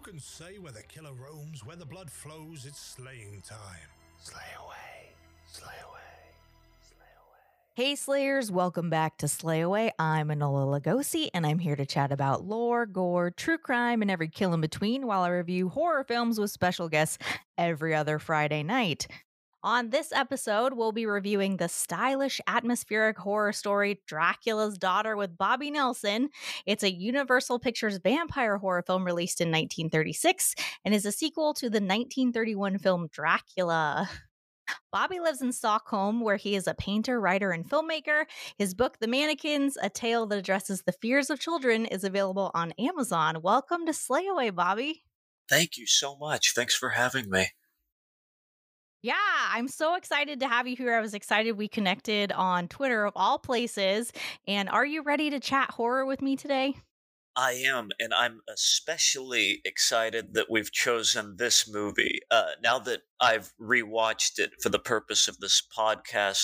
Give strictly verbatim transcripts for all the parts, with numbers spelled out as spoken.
can say where the killer roams, where the blood flows, it's slaying time. Slay away, slay away, slay away. Hey Slayers, welcome back to Slay Away. I'm Enola Lugosi, and I'm here to chat about lore, gore, true crime, and every kill in between while I review horror films with special guests every other Friday night. On this episode, we'll be reviewing the stylish, atmospheric horror story Dracula's Daughter with Bobby Nelson. It's a Universal Pictures vampire horror film released in nineteen thirty-six and is a sequel to the nineteen thirty-one film Dracula. Bobby lives in Stockholm, where he is a painter, writer, and filmmaker. His book, The Mannequins, a tale that addresses the fears of children, is available on Amazon. Welcome to Slay Away, Bobby. Thank you so much. Thanks for having me. Yeah, I'm so excited to have you here. I was excited we connected on Twitter, of all places. And are you ready to chat horror with me today? I am, and I'm especially excited that we've chosen this movie. Uh, now that I've rewatched it for the purpose of this podcast,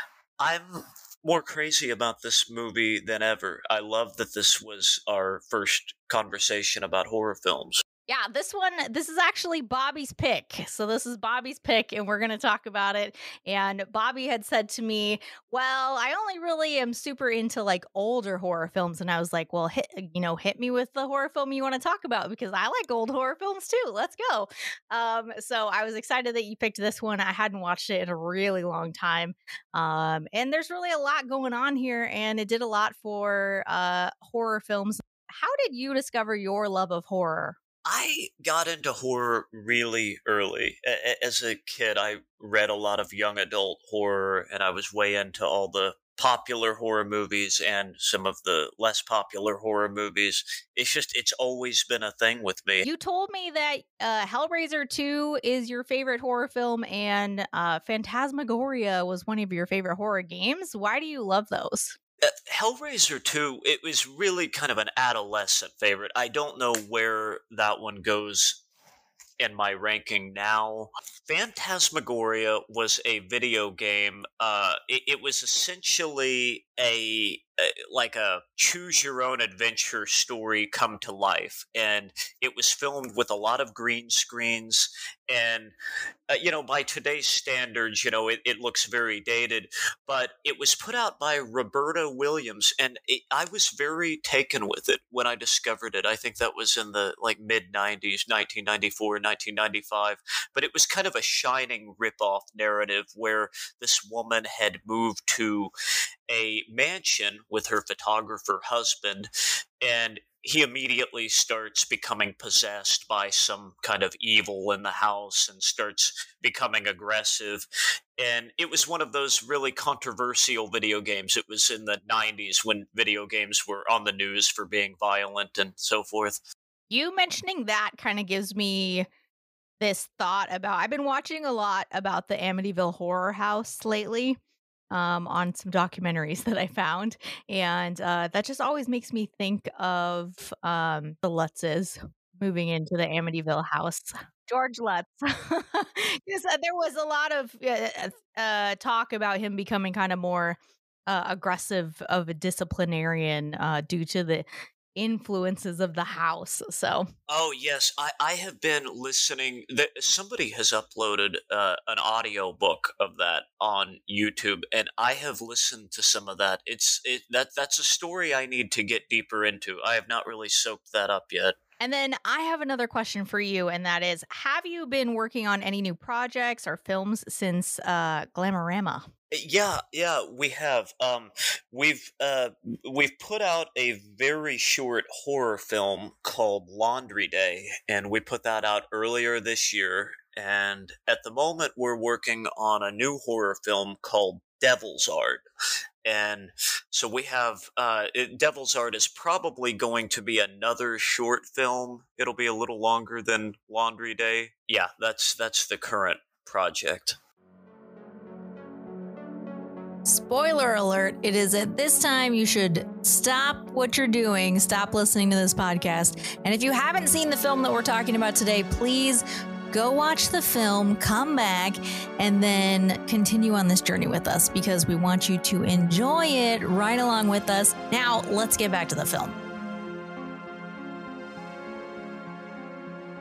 I'm more crazy about this movie than ever. I love that this was our first conversation about horror films. Yeah, this one, this is actually Bobby's pick. So this is Bobby's pick, and we're going to talk about it. And Bobby had said to me, well, I only really am super into like older horror films. And I was like, well, hit, you know, hit me with the horror film you want to talk about, because I like old horror films too. Let's go. Um, so I was excited that you picked this one. I hadn't watched it in a really long time. Um, and there's really a lot going on here, and it did a lot for uh, horror films. How did you discover your love of horror? I got into horror really early. As a kid, I read a lot of young adult horror, and I was way into all the popular horror movies and some of the less popular horror movies. It's just, it's always been a thing with me. You told me that uh, Hellraiser two is your favorite horror film, and uh, Phantasmagoria was one of your favorite horror games. Why do you love those? Uh, Hellraiser two, it was really kind of an adolescent favorite. I don't know where that one goes in my ranking now. Phantasmagoria was a video game. Uh, it, it was essentially a, a like a choose your own adventure story come to life, and it was filmed with a lot of green screens. And uh, you know, by today's standards, you know, it, it looks very dated, but it was put out by Roberta Williams, and it, I was very taken with it when I discovered it. I think that was in the like mid nineties, nineteen ninety-four, nineteen ninety-five, but it was kind of a Shining ripoff narrative where this woman had moved to a mansion with her photographer husband, and he immediately starts becoming possessed by some kind of evil in the house and starts becoming aggressive. And it was one of those really controversial video games. It was in the nineties when video games were on the news for being violent and so forth. You mentioning that kind of gives me this thought about, I've been watching a lot about the Amityville Horror House lately. Um, on some documentaries that I found. And uh, that just always makes me think of um, the Lutzes moving into the Amityville house. George Lutz. Because uh, there was a lot of uh, uh, talk about him becoming kind of more uh, aggressive of a disciplinarian uh, due to the influences of the house. So oh yes, I, I have been listening. That somebody has uploaded uh, an audio book of that on YouTube, and I have listened to some of that. It's it that that's a story I need to get deeper into. I have not really soaked that up yet. And then I have another question for you, and that is, have you been working on any new projects or films since uh, Glamorama? Yeah, yeah, we have. Um, we've uh, we've put out a very short horror film called Laundry Day, and we put that out earlier this year. And at the moment, we're working on a new horror film called Devil's Art. And so we have uh, it, Devil's Art is probably going to be another short film. It'll be a little longer than Laundry Day. Yeah, that's that's the current project. Spoiler alert, it is at this time you should stop what you're doing, stop listening to this podcast. And if you haven't seen the film that we're talking about today, please go watch the film, come back, and then continue on this journey with us, because we want you to enjoy it right along with us. Now, let's get back to the film.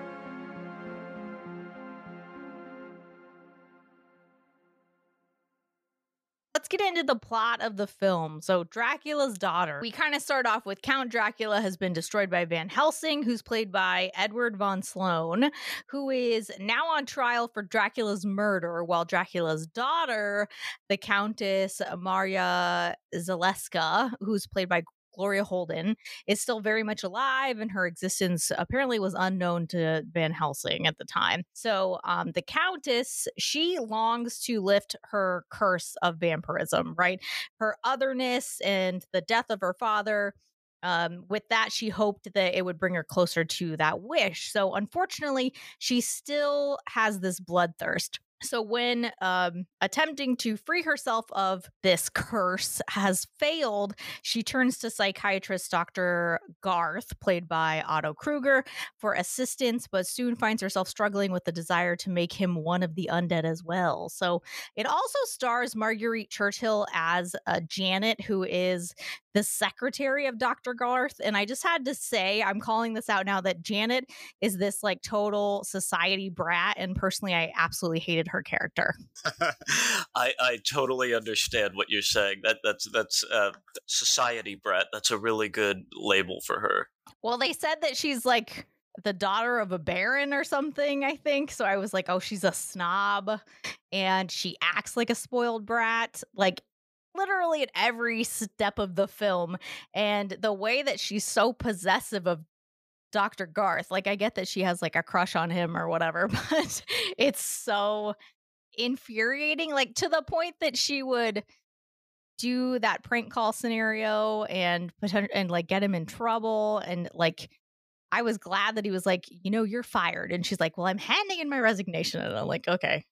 get into the plot of the film. So Dracula's daughter. We kind of start off with Count Dracula has been destroyed by Van Helsing, who's played by Edward von Sloan, who is now on trial for Dracula's murder, while Dracula's daughter, the Countess Maria Zaleska, who's played by Gloria Holden, is still very much alive, and her existence apparently was unknown to Van Helsing at the time. So um, the Countess, she longs to lift her curse of vampirism, right? Her otherness and the death of her father. Um, with that, she hoped that it would bring her closer to that wish. So unfortunately, she still has this bloodthirst. So when um, attempting to free herself of this curse has failed, she turns to psychiatrist Doctor Garth, played by Otto Kruger, for assistance, but soon finds herself struggling with the desire to make him one of the undead as well. So it also stars Marguerite Churchill as uh, Janet, who is the secretary of Doctor Garth. And I just had to say, I'm calling this out now, that Janet is this like total society brat. And personally, I absolutely hated her character. I, I totally understand what you're saying. That that's that's uh, society brat. That's a really good label for her. Well, they said that she's like the daughter of a baron or something, I think. So I was like, oh, she's a snob, and she acts like a spoiled brat. Like, literally at every step of the film. And the way that she's so possessive of Doctor Garth, like, I get that she has like a crush on him or whatever, but it's so infuriating, like to the point that she would do that prank call scenario and pretend and like get him in trouble. And like, I was glad that he was like, you know, you're fired. And she's like, well, I'm handing in my resignation. And I'm like, okay.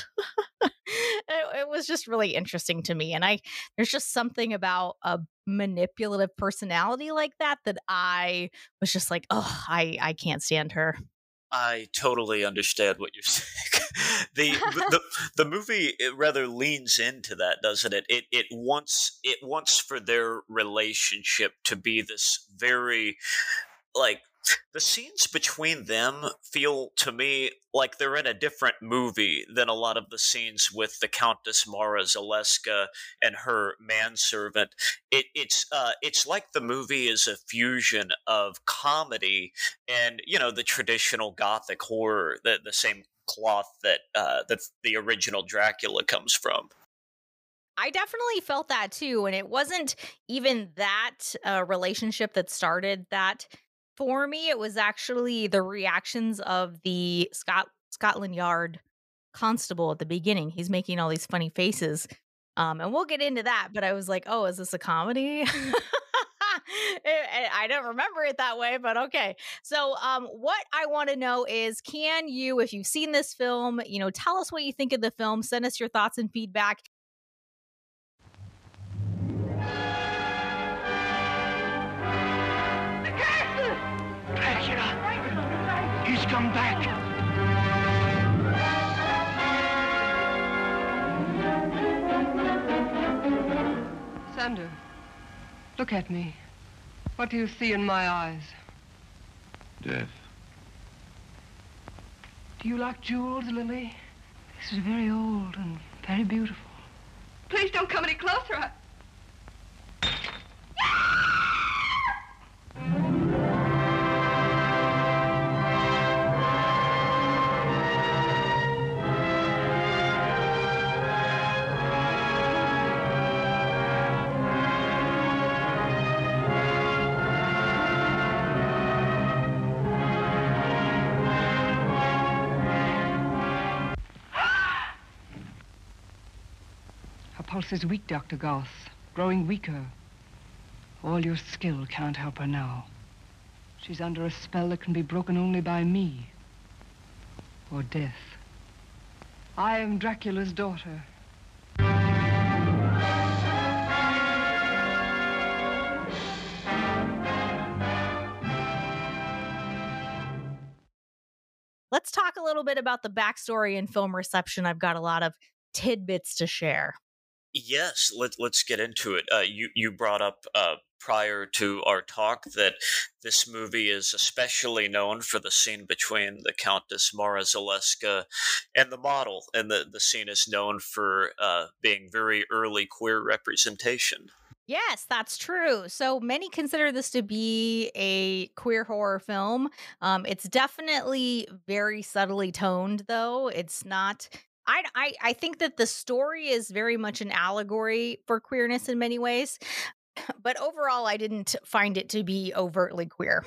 It, it was just really interesting to me. And I, there's just something about a manipulative personality like that, that I was just like, oh, I, I can't stand her. I totally understand what you're saying. the, the the movie it rather leans into that, doesn't it? It it wants it wants for their relationship to be this very, like, the scenes between them feel to me like they're in a different movie than a lot of the scenes with the Countess Mara Zaleska and her manservant. It, it's uh, it's like the movie is a fusion of comedy and, you know, the traditional Gothic horror, the the same cloth that uh, that the original Dracula comes from. I definitely felt that too, and it wasn't even that uh, relationship that started that. For me, it was actually the reactions of the Scot- Scotland Yard constable at the beginning. He's making all these funny faces. Um, and we'll get into that. But I was like, oh, is this a comedy? I don't remember it that way, but okay. So um, what I want to know is, can you, if you've seen this film, you know, tell us what you think of the film. Send us your thoughts and feedback. Dracula! He's come back! Sander, look at me. What do you see in my eyes? Death. Do you like jewels, Lily? This is very old and very beautiful. Please don't come any closer. I... Pulse is weak, Doctor Garth. Growing weaker. All your skill can't help her now. She's under a spell that can be broken only by me. Or death. I am Dracula's daughter. Let's talk a little bit about the backstory and film reception. I've got a lot of tidbits to share. Yes, let, let's get into it. Uh, you, you brought up uh, prior to our talk that this movie is especially known for the scene between the Countess Mara Zaleska and the model, and the, the scene is known for uh, being very early queer representation. Yes, that's true. So many consider this to be a queer horror film. Um, it's definitely very subtly toned, though. It's not. I, I, I think that the story is very much an allegory for queerness in many ways, but overall, I didn't find it to be overtly queer.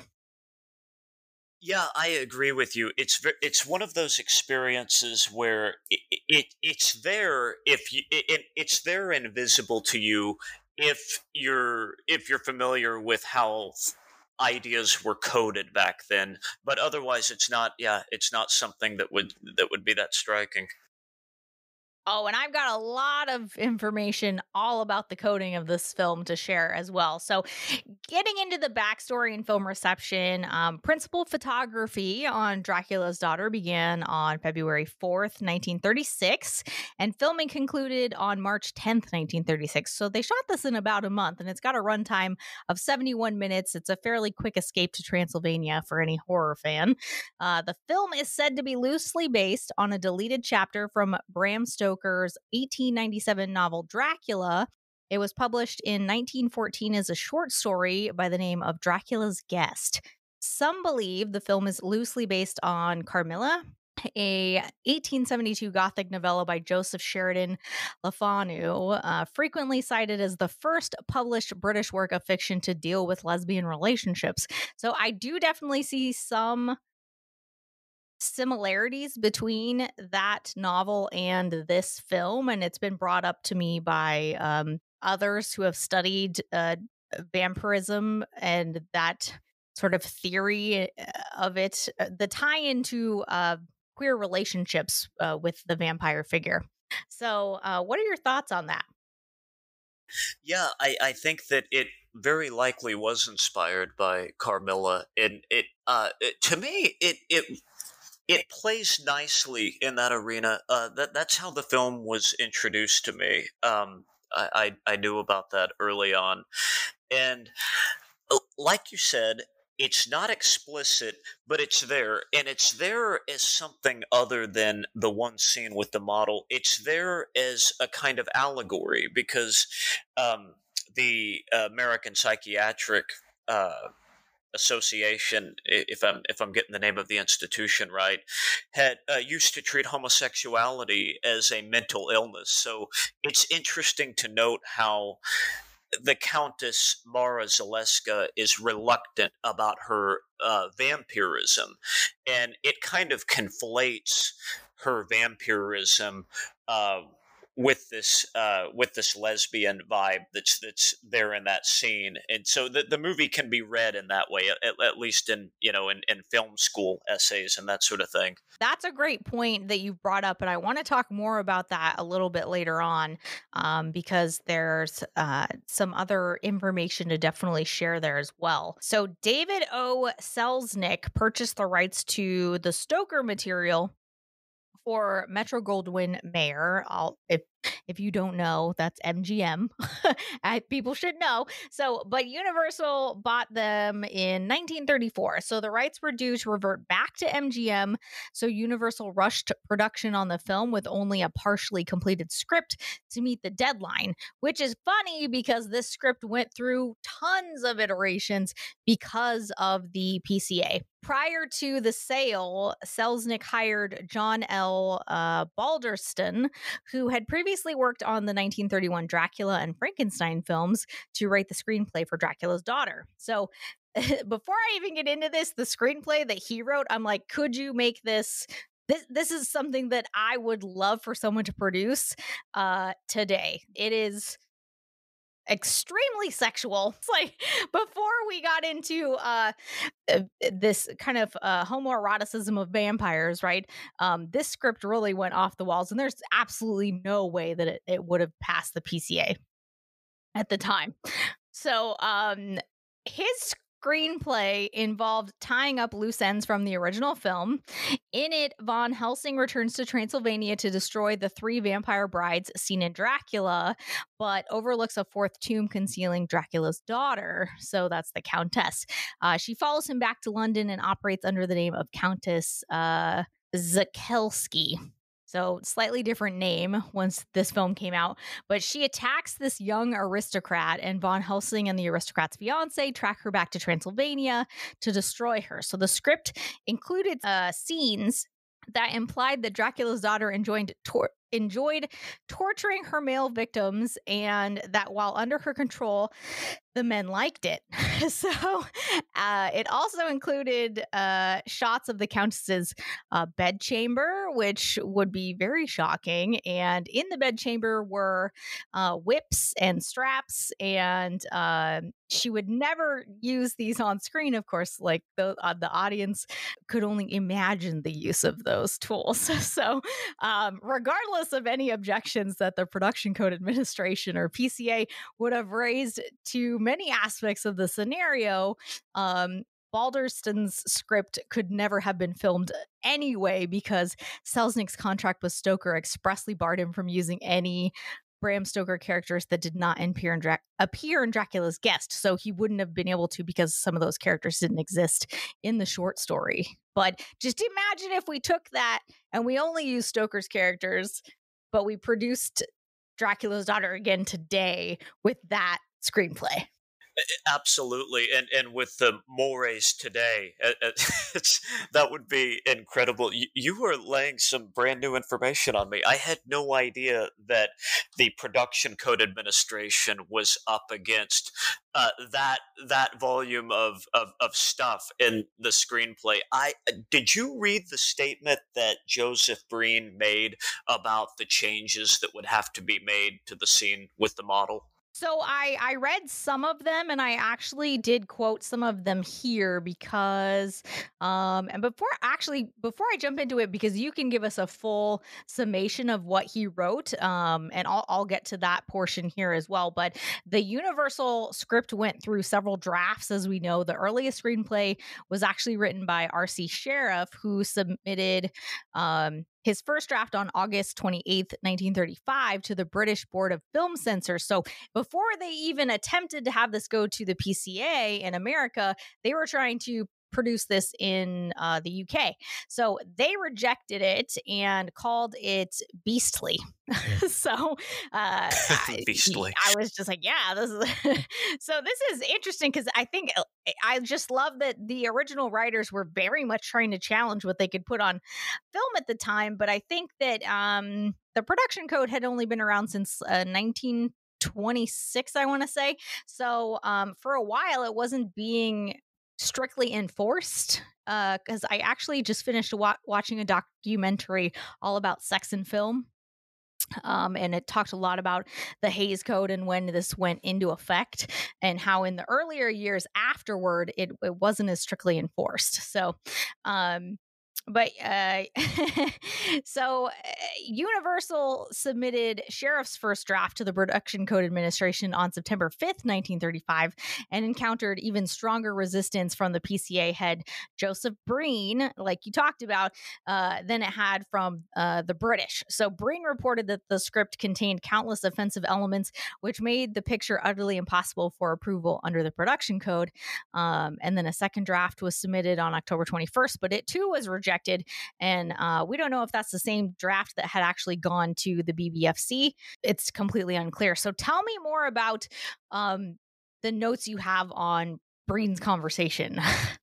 Yeah, I agree with you. It's ve- it's one of those experiences where it, it it's there if you it, it's there and visible to you if you're if you're familiar with how ideas were coded back then, but otherwise it's not. Yeah, it's not something that would that would be that striking. Oh, and I've got a lot of information all about the coding of this film to share as well. So, getting into the backstory and film reception, um, principal photography on Dracula's Daughter began on February fourth, nineteen thirty-six, and filming concluded on March tenth, nineteen thirty-six. So, they shot this in about a month, and it's got a runtime of seventy-one minutes. It's a fairly quick escape to Transylvania for any horror fan. Uh, the film is said to be loosely based on a deleted chapter from Bram Stoker's eighteen ninety-seven novel Dracula. It was published in nineteen fourteen as a short story by the name of Dracula's Guest. Some believe the film is loosely based on Carmilla, a eighteen seventy-two Gothic novella by Joseph Sheridan Le Fanu, uh, frequently cited as the first published British work of fiction to deal with lesbian relationships. So I do definitely see some similarities between that novel and this film, and it's been brought up to me by um, others who have studied uh, vampirism and that sort of theory of it, the tie into uh, queer relationships uh, with the vampire figure. So, uh, what are your thoughts on that? Yeah, I, I think that it very likely was inspired by Carmilla, and it, uh, it to me it it it plays nicely in that arena. Uh, that that's how the film was introduced to me. Um, I, I I knew about that early on, and uh, like you said, it's not explicit, but it's there, and it's there as something other than the one scene with the model. It's there as a kind of allegory because um, the American Psychiatric Uh, Association, if I'm if I'm getting the name of the institution right, had uh, used to treat homosexuality as a mental illness. So it's interesting to note how the Countess Mara Zaleska is reluctant about her uh, vampirism, and it kind of conflates her vampirism Uh, with this uh, with this lesbian vibe that's that's there in that scene, and so the the movie can be read in that way, at, at least in you know in, in film school essays and that sort of thing. That's a great point that you brought up, and I want to talk more about that a little bit later on, um, because there's uh, some other information to definitely share there as well. So David O. Selznick purchased the rights to the Stoker material for Metro-Goldwyn-Mayer. I'll, if if you don't know, that's M G M. I, people should know. So, but Universal bought them in nineteen thirty-four. So the rights were due to revert back to M G M. So Universal rushed production on the film with only a partially completed script to meet the deadline, which is funny because this script went through tons of iterations because of the P C A. Prior to the sale, Selznick hired John L. Uh, Balderston, who had previously worked on the nineteen thirty-one Dracula and Frankenstein films, to write the screenplay for Dracula's Daughter. So before I even get into this, the screenplay that he wrote, I'm like, could you make this? This, this is something that I would love for someone to produce uh, today. It is extremely sexual. It's like before we got into uh this kind of uh homoeroticism of vampires, right? Um this script really went off the walls, and there's absolutely no way that it, it would have passed the P C A at the time. So um his screenplay involved tying up loose ends from the original film. In it, Von Helsing returns to Transylvania to destroy the three vampire brides seen in Dracula, but overlooks a fourth tomb concealing Dracula's daughter. So that's the Countess. Uh, she follows him back to London and operates under the name of Countess uh, Zakelski. So slightly different name once this film came out. But she attacks this young aristocrat, and Von Helsing and the aristocrat's fiance track her back to Transylvania to destroy her. So the script included uh, scenes that implied that Dracula's daughter enjoyed tor- enjoyed torturing her male victims, and that while under her control, the men liked it. So uh, it also included uh, shots of the Countess's uh, bedchamber, which would be very shocking. And in the bedchamber were uh, whips and straps, and uh, she would never use these on screen. Of course, like the uh, the audience could only imagine the use of those tools. So um, regardless of any objections that the Production Code Administration or P C A would have raised to many aspects of the scenario, um, Balderston's script could never have been filmed anyway because Selznick's contract with Stoker expressly barred him from using any Bram Stoker characters that did not appear in, Dra- appear in Dracula's Guest. So he wouldn't have been able to because some of those characters didn't exist in the short story. But just imagine if we took that and we only used Stoker's characters, but we produced Dracula's Daughter again today with that screenplay. Absolutely, and and with the mores today, it's, that would be incredible. You, you were laying some brand new information on me. I had no idea that the Production Code Administration was up against uh, that that volume of, of of stuff in the screenplay. I did you read the statement that Joseph Breen made about the changes that would have to be made to the scene with the model? So I, I read some of them, and I actually did quote some of them here because, um, and before actually, before I jump into it, because you can give us a full summation of what he wrote, um, and I'll, I'll get to that portion here as well. But the Universal script went through several drafts. As we know, the earliest screenplay was actually written by R C Sheriff, who submitted, um, his first draft on August twenty-eighth, nineteen thirty-five to the British Board of Film Censors. So before they even attempted to have this go to the P C A in America, they were trying to produce this in uh, the U K. So they rejected it and called it beastly. so uh, beastly. I, I was just like, yeah, this is so this is interesting because I think I just love that the original writers were very much trying to challenge what they could put on film at the time. But I think that um, the production code had only been around since uh, nineteen twenty-six, I want to say. So um, for a while, it wasn't being strictly enforced, because uh, I actually just finished wa- watching a documentary all about sex in film. Um, and it talked a lot about the Hays Code and when this went into effect and how in the earlier years afterward, it, it wasn't as strictly enforced. So, um, But uh, so uh, Universal submitted Sheriff's first draft to the Production Code Administration on September fifth, nineteen thirty-five, and encountered even stronger resistance from the P C A head Joseph Breen, like you talked about, uh, than it had from uh, the British. So Breen reported that the script contained countless offensive elements, which made the picture utterly impossible for approval under the Production Code. Um, and then a second draft was submitted on October twenty-first, but it too was rejected. And uh, we don't know if that's the same draft that had actually gone to the B B F C. It's completely unclear. So tell me more about um, the notes you have on Breen's conversation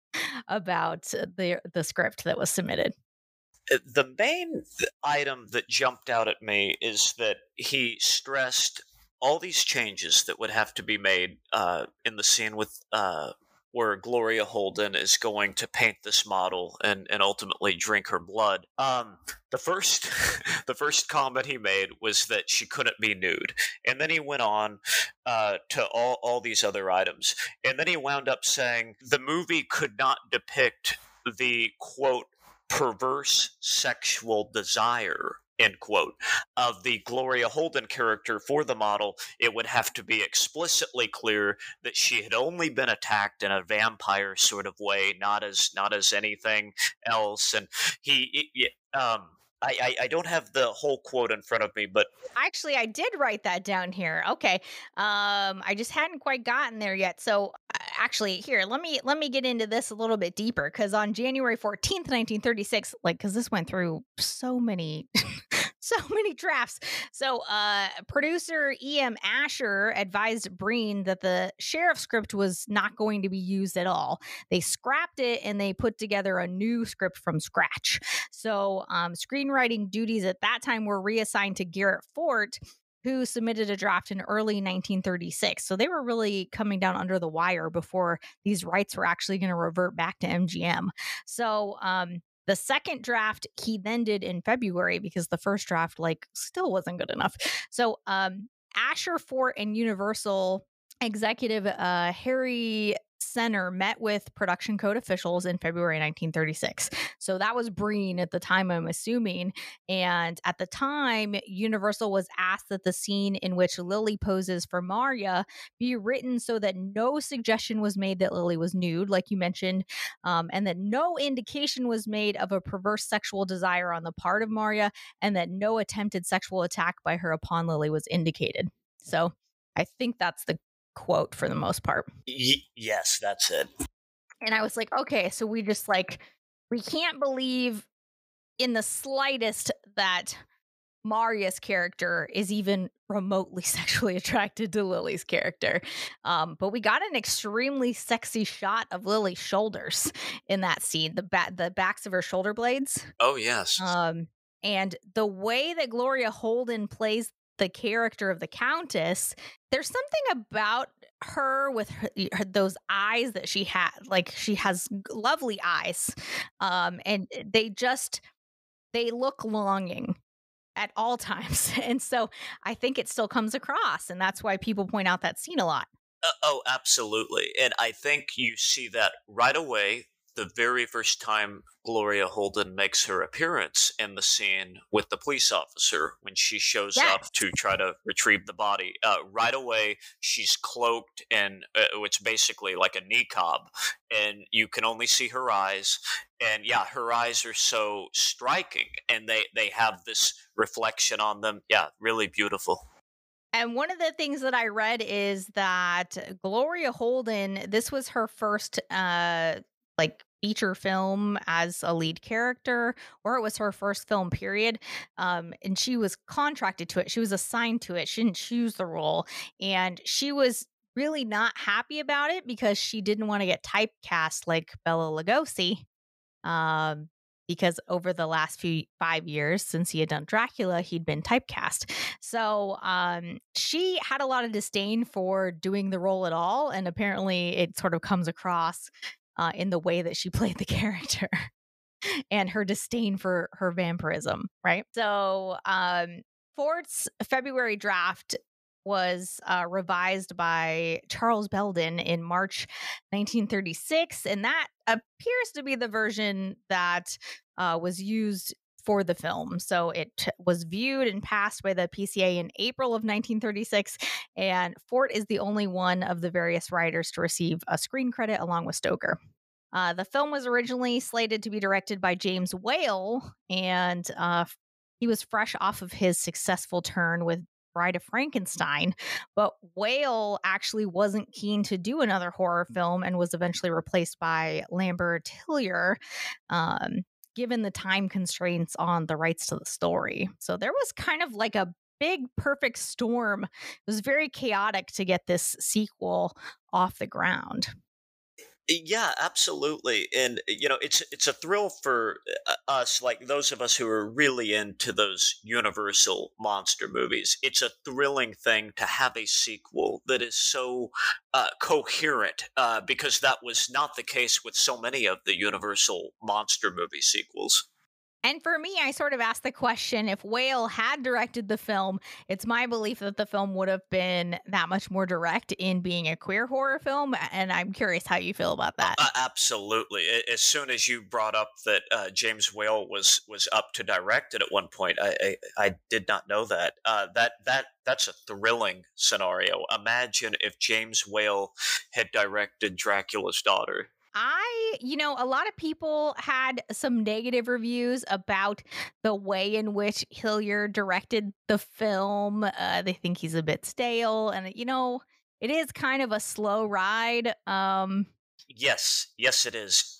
about the the script that was submitted. The main item that jumped out at me is that he stressed all these changes that would have to be made uh, in the scene with uh, where Gloria Holden is going to paint this model and, and ultimately drink her blood. Um, the first the first comment he made was that she couldn't be nude. And then he went on uh, to all, all these other items. And then he wound up saying the movie could not depict the, quote, perverse sexual desire end quote, of the Gloria Holden character for the model, it would have to be explicitly clear that she had only been attacked in a vampire sort of way, not as not as anything else. And he, it, um, I, I, I don't have the whole quote in front of me, but actually, I did write that down here. Okay, um, I just hadn't quite gotten there yet. So, uh, actually, here, let me let me get into this a little bit deeper, because on January fourteenth, nineteen thirty-six, like, because this went through so many. So many drafts. So, uh, producer E M. Asher advised Breen that the sheriff script was not going to be used at all. They scrapped it and they put together a new script from scratch. So, um, screenwriting duties at that time were reassigned to Garrett Fort, who submitted a draft in early nineteen thirty-six. So they were really coming down under the wire before these rights were actually going to revert back to M G M. So, um, the second draft he then did in February, because the first draft, like, still wasn't good enough. So um, Asher, Fort, and Universal executive uh, Harry Senner met with production code officials in February nineteen thirty-six. So that was Breen at the time, I'm assuming. And at the time, Universal was asked that the scene in which Lily poses for Marya be written so that no suggestion was made that Lily was nude, like you mentioned, um, and that no indication was made of a perverse sexual desire on the part of Marya, and that no attempted sexual attack by her upon Lily was indicated. So I think that's the quote for the most part. y- yes, that's it. And I was like, okay, so we just like, we can't believe in the slightest that Marya's character is even remotely sexually attracted to Lily's character. Um, but we got an extremely sexy shot of Lily's shoulders in that scene, the ba- the backs of her shoulder blades. Oh, yes. Um, and the way that Gloria Holden plays the character of the Countess, there's something about her with her, her, those eyes that she had. Like, she has lovely eyes, um, and they just they look longing at all times. And so I think it still comes across, and that's why people point out that scene a lot. Uh, oh, absolutely. And I think you see that right away the very first time Gloria Holden makes her appearance in the scene with the police officer when she shows Yes. up to try to retrieve the body. Uh, right away, she's cloaked in uh, it's basically like a niqab, and you can only see her eyes. And yeah, her eyes are so striking, and they, they have this reflection on them. Yeah, really beautiful. And one of the things that I read is that Gloria Holden, this was her first uh like feature film as a lead character, or it was her first film period. Um, and she was contracted to it. She was assigned to it. She didn't choose the role. And she was really not happy about it because she didn't want to get typecast like Bela Lugosi. Um, because over the last few five years since he had done Dracula, he'd been typecast. So um, she had a lot of disdain for doing the role at all. And apparently it sort of comes across uh, in the way that she played the character and her disdain for her vampirism, right? So um, Fort's February draft was uh, revised by Charles Belden in March nineteen thirty-six, and that appears to be the version that uh, was used for the film. So it t- was viewed and passed by the P C A in April of nineteen thirty-six, and Fort is the only one of the various writers to receive a screen credit along with Stoker. Uh, the film was originally slated to be directed by James Whale, and uh, he was fresh off of his successful turn with Bride of Frankenstein, but Whale actually wasn't keen to do another horror film and was eventually replaced by Lambert Hillier, um, given the time constraints on the rights to the story. So there was kind of like a big perfect storm. It was very chaotic to get this sequel off the ground. Yeah, absolutely. And you know, it's it's a thrill for uh, us, like those of us who are really into those Universal monster movies. It's a thrilling thing to have a sequel that is so uh, coherent, uh, because that was not the case with so many of the Universal monster movie sequels. And for me, I sort of asked the question, if Whale had directed the film, it's my belief that the film would have been that much more direct in being a queer horror film. And I'm curious how you feel about that. Uh, absolutely. As soon as you brought up that uh, James Whale was was up to direct it at one point, I I, I did not know that. Uh, that that that's a thrilling scenario. Imagine if James Whale had directed Dracula's Daughter. I, you know, a lot of people had some negative reviews about the way in which Hilliard directed the film. Uh, they think he's a bit stale, and you know, it is kind of a slow ride. Um, yes, yes, it is.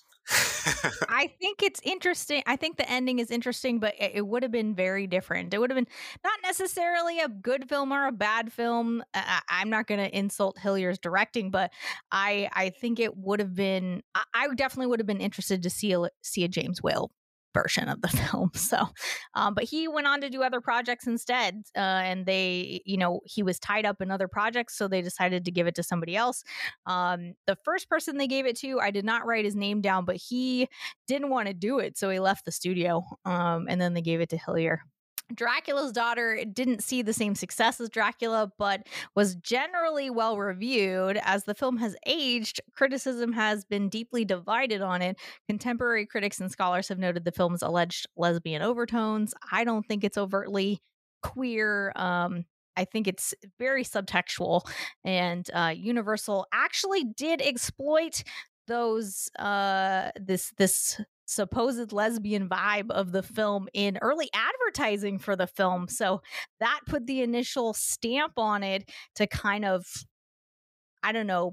I think it's interesting. I think the ending is interesting, but it, it would have been very different. It would have been not necessarily a good film or a bad film. I, I'm not going to insult Hilliard's directing, but I I think it would have been. I, I definitely would have been interested to see a see a James Whale version of the film. So, um, but he went on to do other projects instead, uh, and they, you know, he was tied up in other projects, so they decided to give it to somebody else. Um, the first person they gave it to, I did not write his name down, but he didn't want to do it, so he left the studio, um, and then they gave it to Hilliard. Dracula's Daughter didn't see the same success as Dracula, but was generally well reviewed. As the film has aged, criticism has been deeply divided on it. Contemporary critics and scholars have noted the film's alleged lesbian overtones. I don't think it's overtly queer. Um, I think it's very subtextual, and uh, Universal actually did exploit those uh, this this. supposed lesbian vibe of the film in early advertising for the film. So that put the initial stamp on it to kind of, I don't know,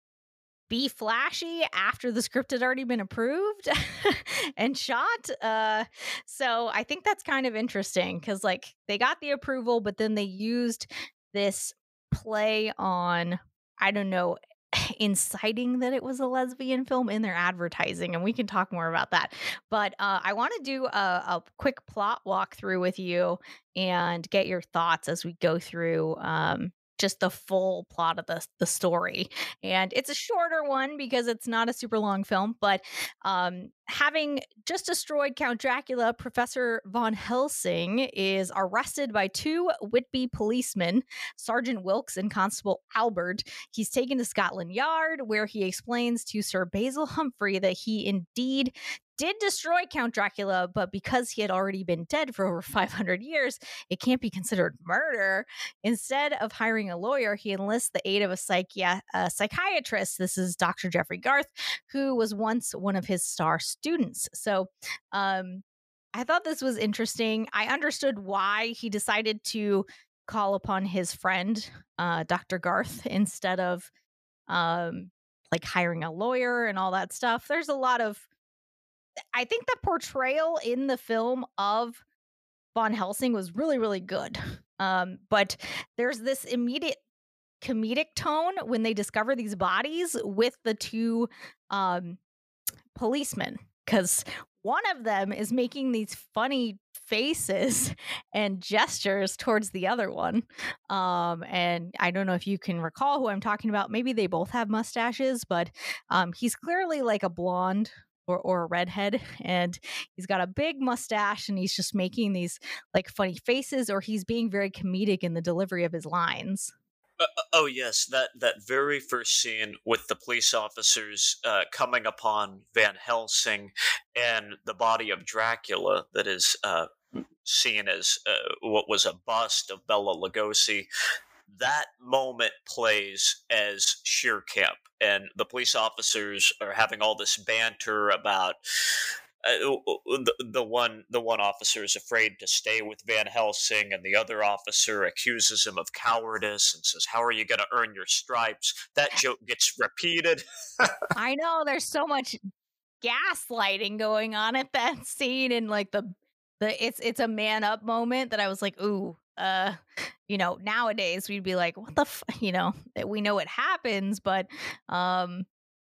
be flashy after the script had already been approved and shot. Uh, so I think that's kind of interesting because, like, they got the approval, but then they used this play on, I don't know, inciting that it was a lesbian film in their advertising, and we can talk more about that. But uh, I want to do a, a quick plot walkthrough with you and get your thoughts as we go through um, just the full plot of the, the story. And it's a shorter one because it's not a super long film, but um, having just destroyed Count Dracula, Professor Von Helsing is arrested by two Whitby policemen, Sergeant Wilkes and Constable Albert. He's taken to Scotland Yard, where he explains to Sir Basil Humphrey that he indeed did destroy Count Dracula, but because he had already been dead for over five hundred years, it can't be considered murder. Instead of hiring a lawyer, he enlists the aid of a, psychi- a psychiatrist. This is Doctor Jeffrey Garth, who was once one of his star students. So um, I thought this was interesting. I understood why he decided to call upon his friend, uh, Doctor Garth, instead of um, like hiring a lawyer and all that stuff. There's a lot of I think the portrayal in the film of Von Helsing was really, really good. Um, but there's this immediate comedic tone when they discover these bodies with the two um, policemen, because one of them is making these funny faces and gestures towards the other one. Um, and I don't know if you can recall who I'm talking about. Maybe they both have mustaches, but um, he's clearly like a blonde Or, or a redhead, and he's got a big mustache, and he's just making these like funny faces, or he's being very comedic in the delivery of his lines. Uh, oh yes, that that very first scene with the police officers uh, coming upon Van Helsing and the body of Dracula that is uh, seen as uh, what was a bust of Bela Lugosi. That moment plays as sheer camp, and the police officers are having all this banter about uh, the, the one the one officer is afraid to stay with Van Helsing, and the other officer accuses him of cowardice and says, "How are you going to earn your stripes?" That joke gets repeated. I know there's so much gaslighting going on at that scene, and like the the it's it's a man up moment that I was like, ooh. Uh, you know, nowadays we'd be like, what the, f-? you know, that we know it happens, but, um,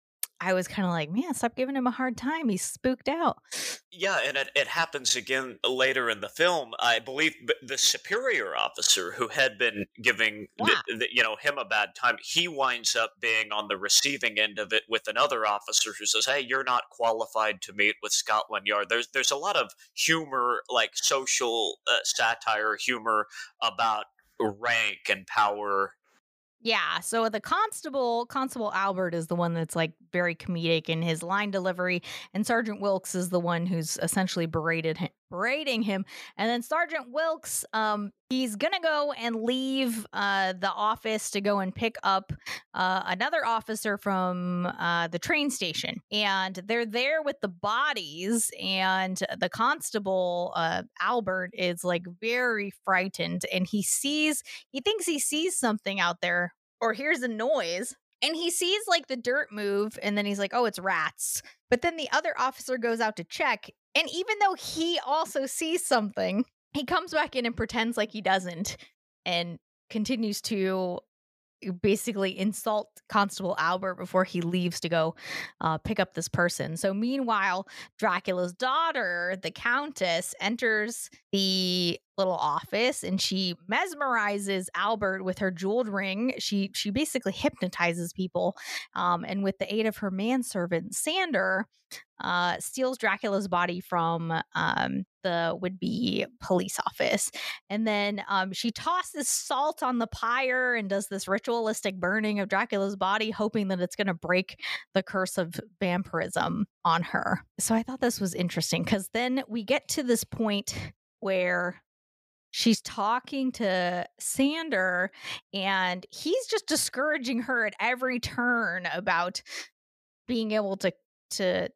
I was kind of like, man, stop giving him a hard time. He's spooked out. Yeah, and it, it happens again later in the film. I believe b- the superior officer who had been giving Yeah. the, the, you know him a bad time, he winds up being on the receiving end of it with another officer who says, "Hey, you're not qualified to meet with Scotland Yard." There's there's a lot of humor, like social uh, satire humor about rank and power. Yeah, so the constable, Constable Albert, is the one that's like very comedic in his line delivery, and Sergeant Wilkes is the one who's essentially berated him, berating him. And then Sergeant Wilkes, um, he's gonna go and leave uh, the office to go and pick up uh, another officer from uh, the train station, and they're there with the bodies. And the constable uh, Albert is like very frightened, and he sees, he thinks he sees something out there, or hears a noise, and he sees like the dirt move, and then he's like, oh, it's rats. But then the other officer goes out to check, and even though he also sees something, he comes back in and pretends like he doesn't, and continues to basically insult Constable Albert before he leaves to go uh, pick up this person. So meanwhile, Dracula's daughter, the Countess, enters the little office, and she mesmerizes Albert with her jeweled ring. She she basically hypnotizes people, um, and with the aid of her manservant Sander, uh, steals Dracula's body from um, the would-be police office. And then um, she tosses salt on the pyre and does this ritualistic burning of Dracula's body, hoping that it's going to break the curse of vampirism on her. So I thought this was interesting, because then we get to this point where she's talking to Sander, and he's just discouraging her at every turn about being able to to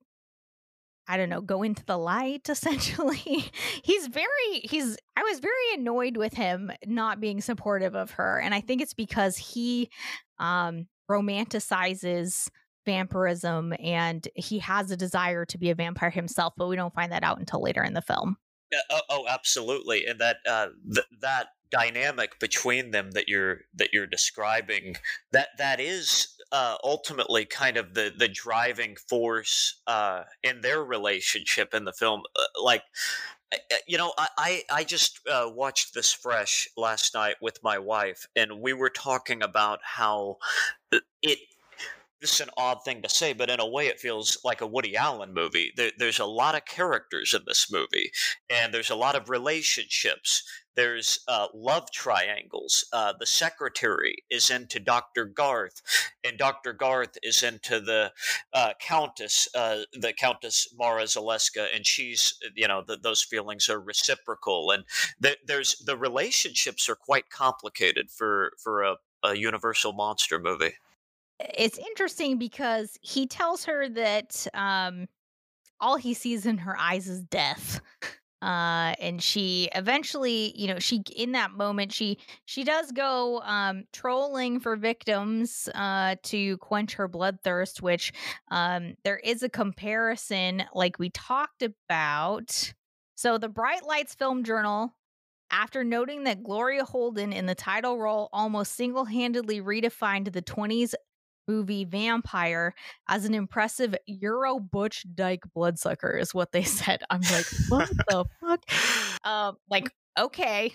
I don't know, go into the light, essentially. he's very, he's, I was very annoyed with him not being supportive of her. And I think it's because he um, romanticizes vampirism, and he has a desire to be a vampire himself, but we don't find that out until later in the film. Yeah, oh, oh, absolutely, and that uh, th- that dynamic between them that you're that you're describing, that that is uh, ultimately kind of the the driving force uh, in their relationship in the film. Uh, like, you know, I I, I just uh, watched this fresh last night with my wife, and we were talking about how it. This is an odd thing to say, but in a way it feels like a Woody Allen movie. There, there's a lot of characters in this movie, and there's a lot of relationships. There's uh, love triangles. Uh, the secretary is into Doctor Garth, and Doctor Garth is into the uh, Countess, uh, the Countess Mara Zaleska, and she's, you know, the, those feelings are reciprocal. And th- there's the relationships are quite complicated for for a, a Universal monster movie. It's interesting because he tells her that um, all he sees in her eyes is death. Uh, and she eventually, you know, she in that moment, she she does go um, trolling for victims uh, to quench her bloodthirst, which um, there is a comparison like we talked about. So the Bright Lights Film Journal, after noting that Gloria Holden in the title role almost single-handedly redefined the twenties movie vampire as an impressive Euro butch dyke bloodsucker, is what they said. I'm like, what the fuck? Um, like, okay.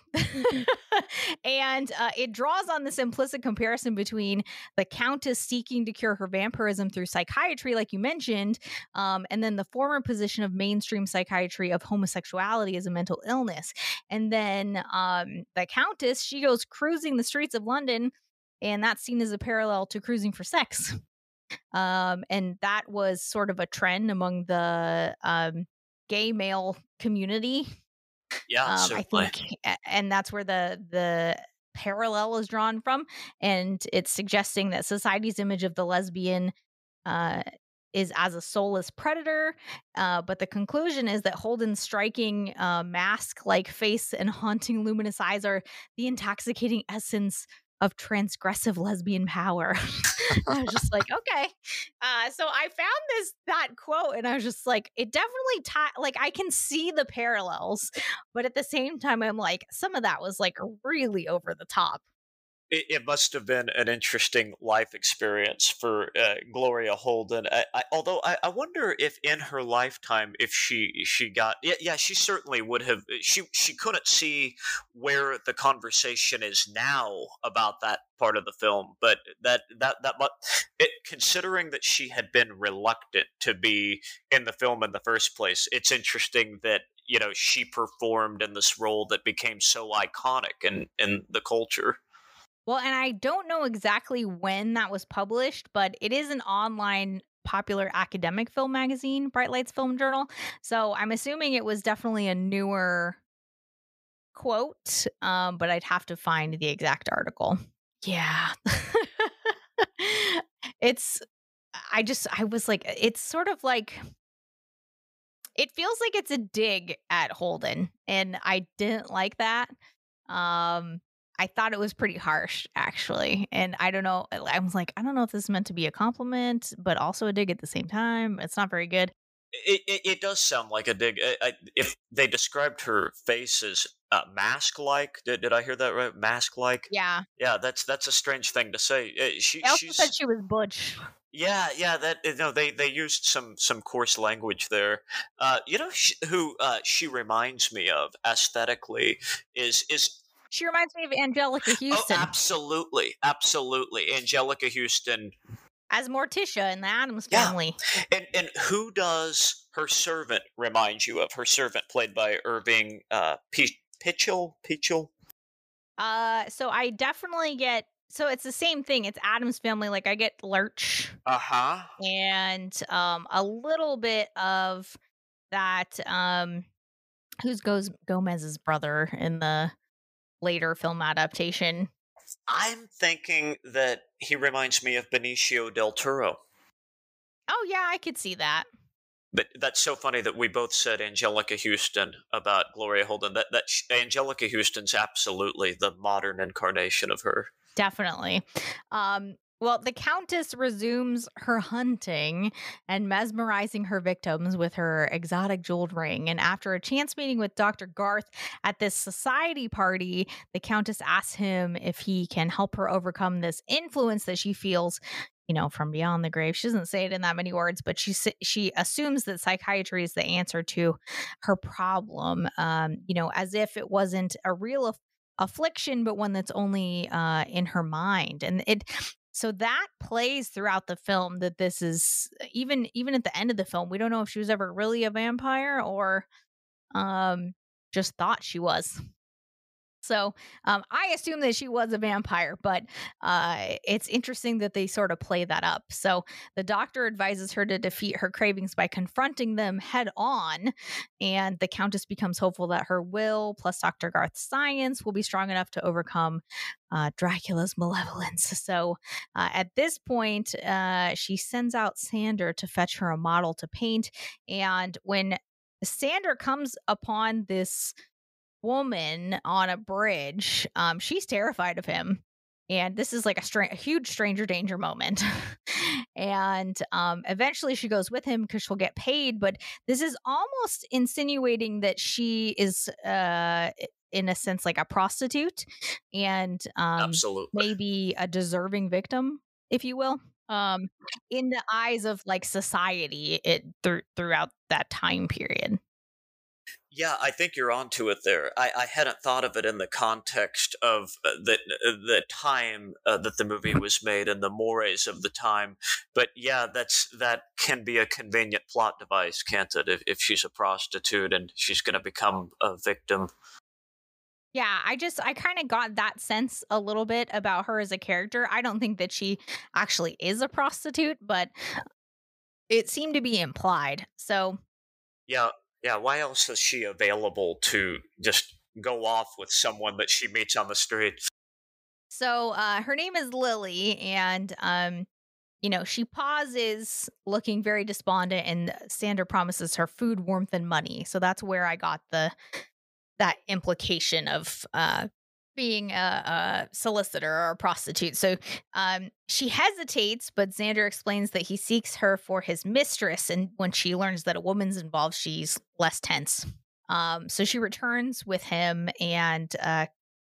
And uh, it draws on this implicit comparison between the Countess seeking to cure her vampirism through psychiatry, like you mentioned, um, and then the former position of mainstream psychiatry of homosexuality as a mental illness. And then um, the Countess, she goes cruising the streets of London, and that's seen as a parallel to cruising for sex. Um, and that was sort of a trend among the um, gay male community. Yeah, um, certainly. I think, and that's where the the parallel is drawn from. And it's suggesting that society's image of the lesbian uh, is as a soulless predator. Uh, but the conclusion is that Holden's striking uh, mask-like face and haunting luminous eyes are the intoxicating essence of transgressive lesbian power. I was just like, okay. Uh, so I found this, that quote, and I was just like, it definitely, t- like, I can see the parallels, but at the same time, I'm like, some of that was like really over the top. it, it must have been an interesting life experience for uh, Gloria Holden. I, I, although I, I wonder if in her lifetime, if she she got yeah yeah she certainly would have she she couldn't see where the conversation is now about that part of the film, but that that that mu- it considering that she had been reluctant to be in the film in the first place, it's interesting that you know she performed in this role that became so iconic in in the culture. Well, and I don't know exactly when that was published, but it is an online popular academic film magazine, Bright Lights Film Journal. So I'm assuming it was definitely a newer quote, um, but I'd have to find the exact article. Yeah. It's, I just, I was like, it's sort of like, it feels like it's a dig at Holden, and I didn't like that. Um, I thought it was pretty harsh, actually. And I don't know. I was like, I don't know if this is meant to be a compliment, but also a dig at the same time. It's not very good. It, it, it does sound like a dig. I, I, if they described her face as uh, mask-like, did, did I hear that right? Mask-like. Yeah. Yeah, that's that's a strange thing to say. Uh, She I also she's said she was butch. yeah yeah that uh, no they they used some some coarse language there. Uh, you know sh- who uh, she reminds me of aesthetically is is She reminds me of Angelica oh Houston absolutely absolutely Angelica Houston. as Morticia in the Addams Yeah. Family. And and who does her servant remind you of? Her servant played by Irving uh, P- Pitchell. Pitchell. Uh, so I definitely get. So it's the same thing. It's Addams Family. Like I get Lurch Uh huh. and um a little bit of that. Um, who's goes Gomez's brother in the later film adaptation. I'm thinking that he reminds me of Benicio del Toro. Oh yeah, I could see that. But that's so funny that we both said Angelica Houston about Gloria Holden. That that sh- Angelica Houston's absolutely the modern incarnation of her. Definitely. Um, well, the Countess resumes her hunting and mesmerizing her victims with her exotic jeweled ring. And after a chance meeting with Doctor Garth at this society party, the Countess asks him if he can help her overcome this influence that she feels, you know, from beyond the grave. She doesn't say it in that many words, but she s- she assumes that psychiatry is the answer to her problem. Um, you know, as if it wasn't a real aff- affliction, but one that's only uh, in her mind, and it. So that plays throughout the film. That this is even even at the end of the film, we don't know if she was ever really a vampire or um, just thought she was. So um, I assume that she was a vampire, but uh, it's interesting that they sort of play that up. So the doctor advises her to defeat her cravings by confronting them head on. And the Countess becomes hopeful that her will plus Doctor Garth's science will be strong enough to overcome uh, Dracula's malevolence. So uh, at this point, uh, she sends out Sander to fetch her a model to paint. And when Sander comes upon this woman on a bridge, um she's terrified of him, and this is like a, stra- a huge stranger danger moment. And um eventually she goes with him because she'll get paid, but this is almost insinuating that she is uh in a sense like a prostitute, and um Absolutely. maybe a deserving victim, if you will, um in the eyes of like society it thr- throughout that time period. Yeah, I think you're onto it there. I, I hadn't thought of it in the context of uh, the uh, the time uh, that the movie was made and the mores of the time. But yeah, that's that can be a convenient plot device, can't it? If, if she's a prostitute and she's going to become a victim. Yeah, I just I kind of got that sense a little bit about her as a character. I don't think that she actually is a prostitute, but it seemed to be implied. So Yeah, yeah. Why else is she available to just go off with someone that she meets on the street? so uh her name is Lily, and um you know, she pauses looking very despondent, and Sander promises her food, warmth, and money. So that's where I got the that implication of uh being a, a solicitor or a prostitute. So um, she hesitates, but Xander explains that he seeks her for his mistress. And when she learns that a woman's involved, she's less tense. Um, so she returns with him, and uh,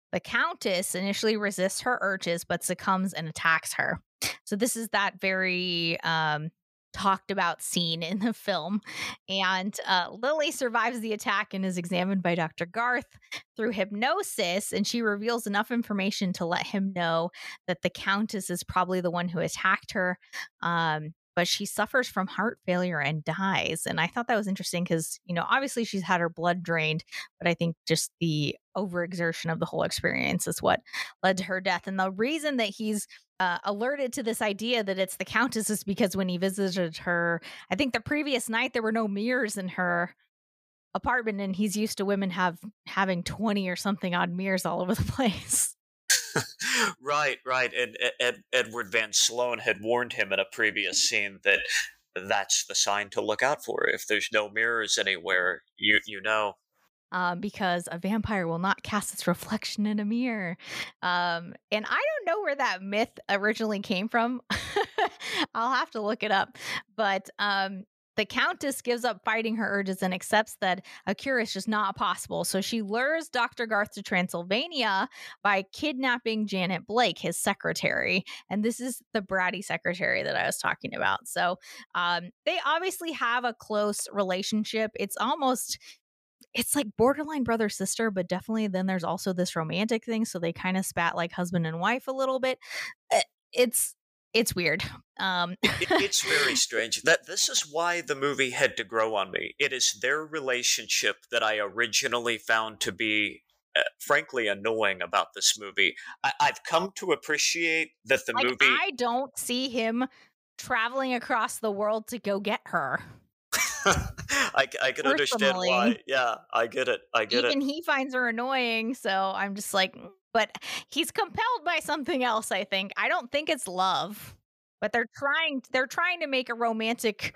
The Countess initially resists her urges, but succumbs and attacks her. So this is that very um, talked about scene in the film. And uh, Lily survives the attack and is examined by Doctor Garth through hypnosis. And she reveals enough information to let him know that the Countess is probably the one who attacked her. Um, but she suffers from heart failure and dies. And I thought that was interesting because, you know, obviously she's had her blood drained, but I think just the overexertion of the whole experience is what led to her death. And the reason that he's uh, alerted to this idea that it's the Countess is because when he visited her, I think the previous night, there were no mirrors in her apartment, and he's used to women have having twenty or something odd mirrors all over the place. Right, right. And Ed, Edward Van Sloan had warned him in a previous scene that that's the sign to look out for. If there's no mirrors anywhere, you you know. Um, because a vampire will not cast its reflection in a mirror. Um, and I don't know where that myth originally came from. I'll have to look it up. But um, the Countess gives up fighting her urges and accepts that a cure is just not possible. So she lures Doctor Garth to Transylvania by kidnapping Janet Blake, his secretary. And this is the bratty secretary that I was talking about. So um, they obviously have a close relationship. It's almost... It's like borderline brother sister, but definitely then there's also this romantic thing. So they kind of spat like husband and wife a little bit. It's it's weird. Um, it, it's very strange. That this is why the movie had to grow on me. It is their relationship that I originally found to be, uh, frankly, annoying about this movie. I, I've come to appreciate that the like, movie. I don't see him traveling across the world to go get her. I, I can understand why. Yeah, I get it. I get Even it. he finds her annoying, so I'm just like, but he's compelled by something else, I think. I don't think it's love, but they're trying they're trying to make a romantic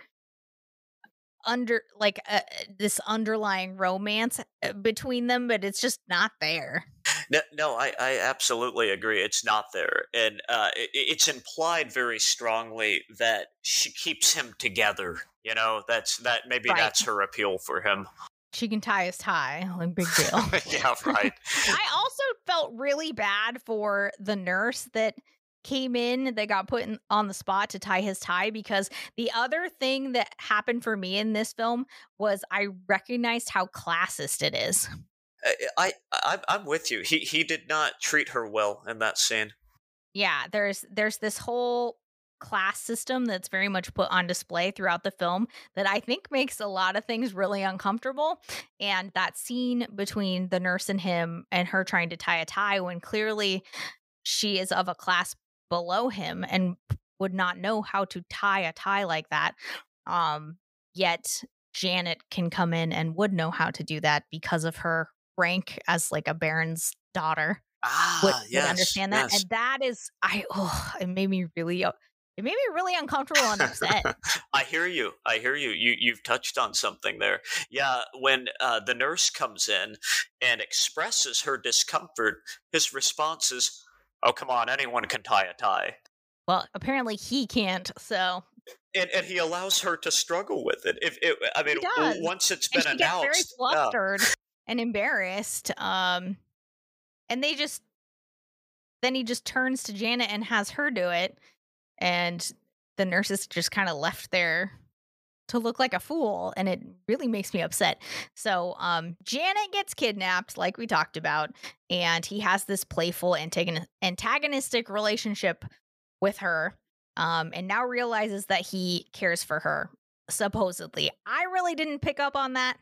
under like uh, this underlying romance between them, but it's just not there. No, no I, I absolutely agree. It's not there. And uh, it, it's implied very strongly that she keeps him together. You know, that's that maybe Right. that's her appeal for him. She can tie his tie, like big deal. Yeah, right. I also felt really bad for the nurse that came in that got put in, on the spot to tie his tie, because the other thing that happened for me in this film was I recognized how classist it is. I, I I'm with you. He he did not treat her well in that scene. Yeah, there's there's this whole class system that's very much put on display throughout the film that I think makes a lot of things really uncomfortable. And that scene between the nurse and him and her trying to tie a tie when clearly she is of a class below him and would not know how to tie a tie like that. Um, yet Janet can come in and would know how to do that because of her rank as like a baron's daughter. Ah, would, yes, would understand that. yes. And that is, I, oh, it made me really, it made me really uncomfortable and upset. I hear you. I hear you. You you've touched on something there. Yeah, when uh, the nurse comes in and expresses her discomfort, his response is, "Oh, come on, anyone can tie a tie." Well, apparently he can't, so. And and he allows her to struggle with it. If it, I mean, He does. once it's And been she gets very announced, yeah. flustered and embarrassed. Um, and they just, then he just turns to Janet and has her do it. And the nurse is just kind of left there to look like a fool. And it really makes me upset. So um, Janet gets kidnapped, like we talked about. And he has this playful antagon- antagonistic relationship with her. Um, and now realizes that he cares for her, supposedly. I really didn't pick up on that.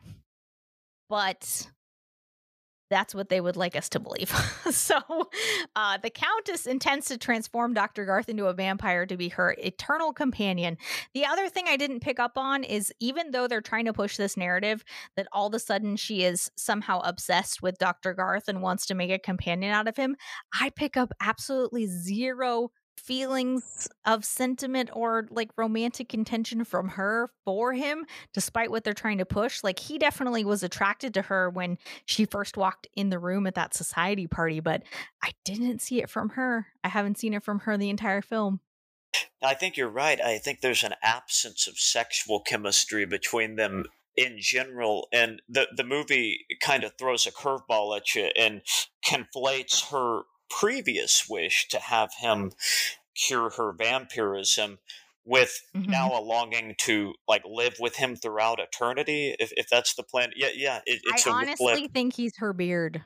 But that's what they would like us to believe. So uh, the Countess intends to transform Doctor Garth into a vampire to be her eternal companion. The other thing I didn't pick up on is even though they're trying to push this narrative that all of a sudden she is somehow obsessed with Doctor Garth and wants to make a companion out of him, I pick up absolutely zero feelings of sentiment or like romantic intention from her for him, despite what they're trying to push. Like he definitely was attracted to her when she first walked in the room at that society party, but I didn't see it from her. I haven't seen it from her the entire film. I think you're right. I think there's an absence of sexual chemistry between them in general, and the the movie kind of throws a curveball at you and conflates her previous wish to have him cure her vampirism with Mhm. now a longing to like live with him throughout eternity. If if that's the plan, yeah, yeah, it, I it's a flip. honestly think he's her beard.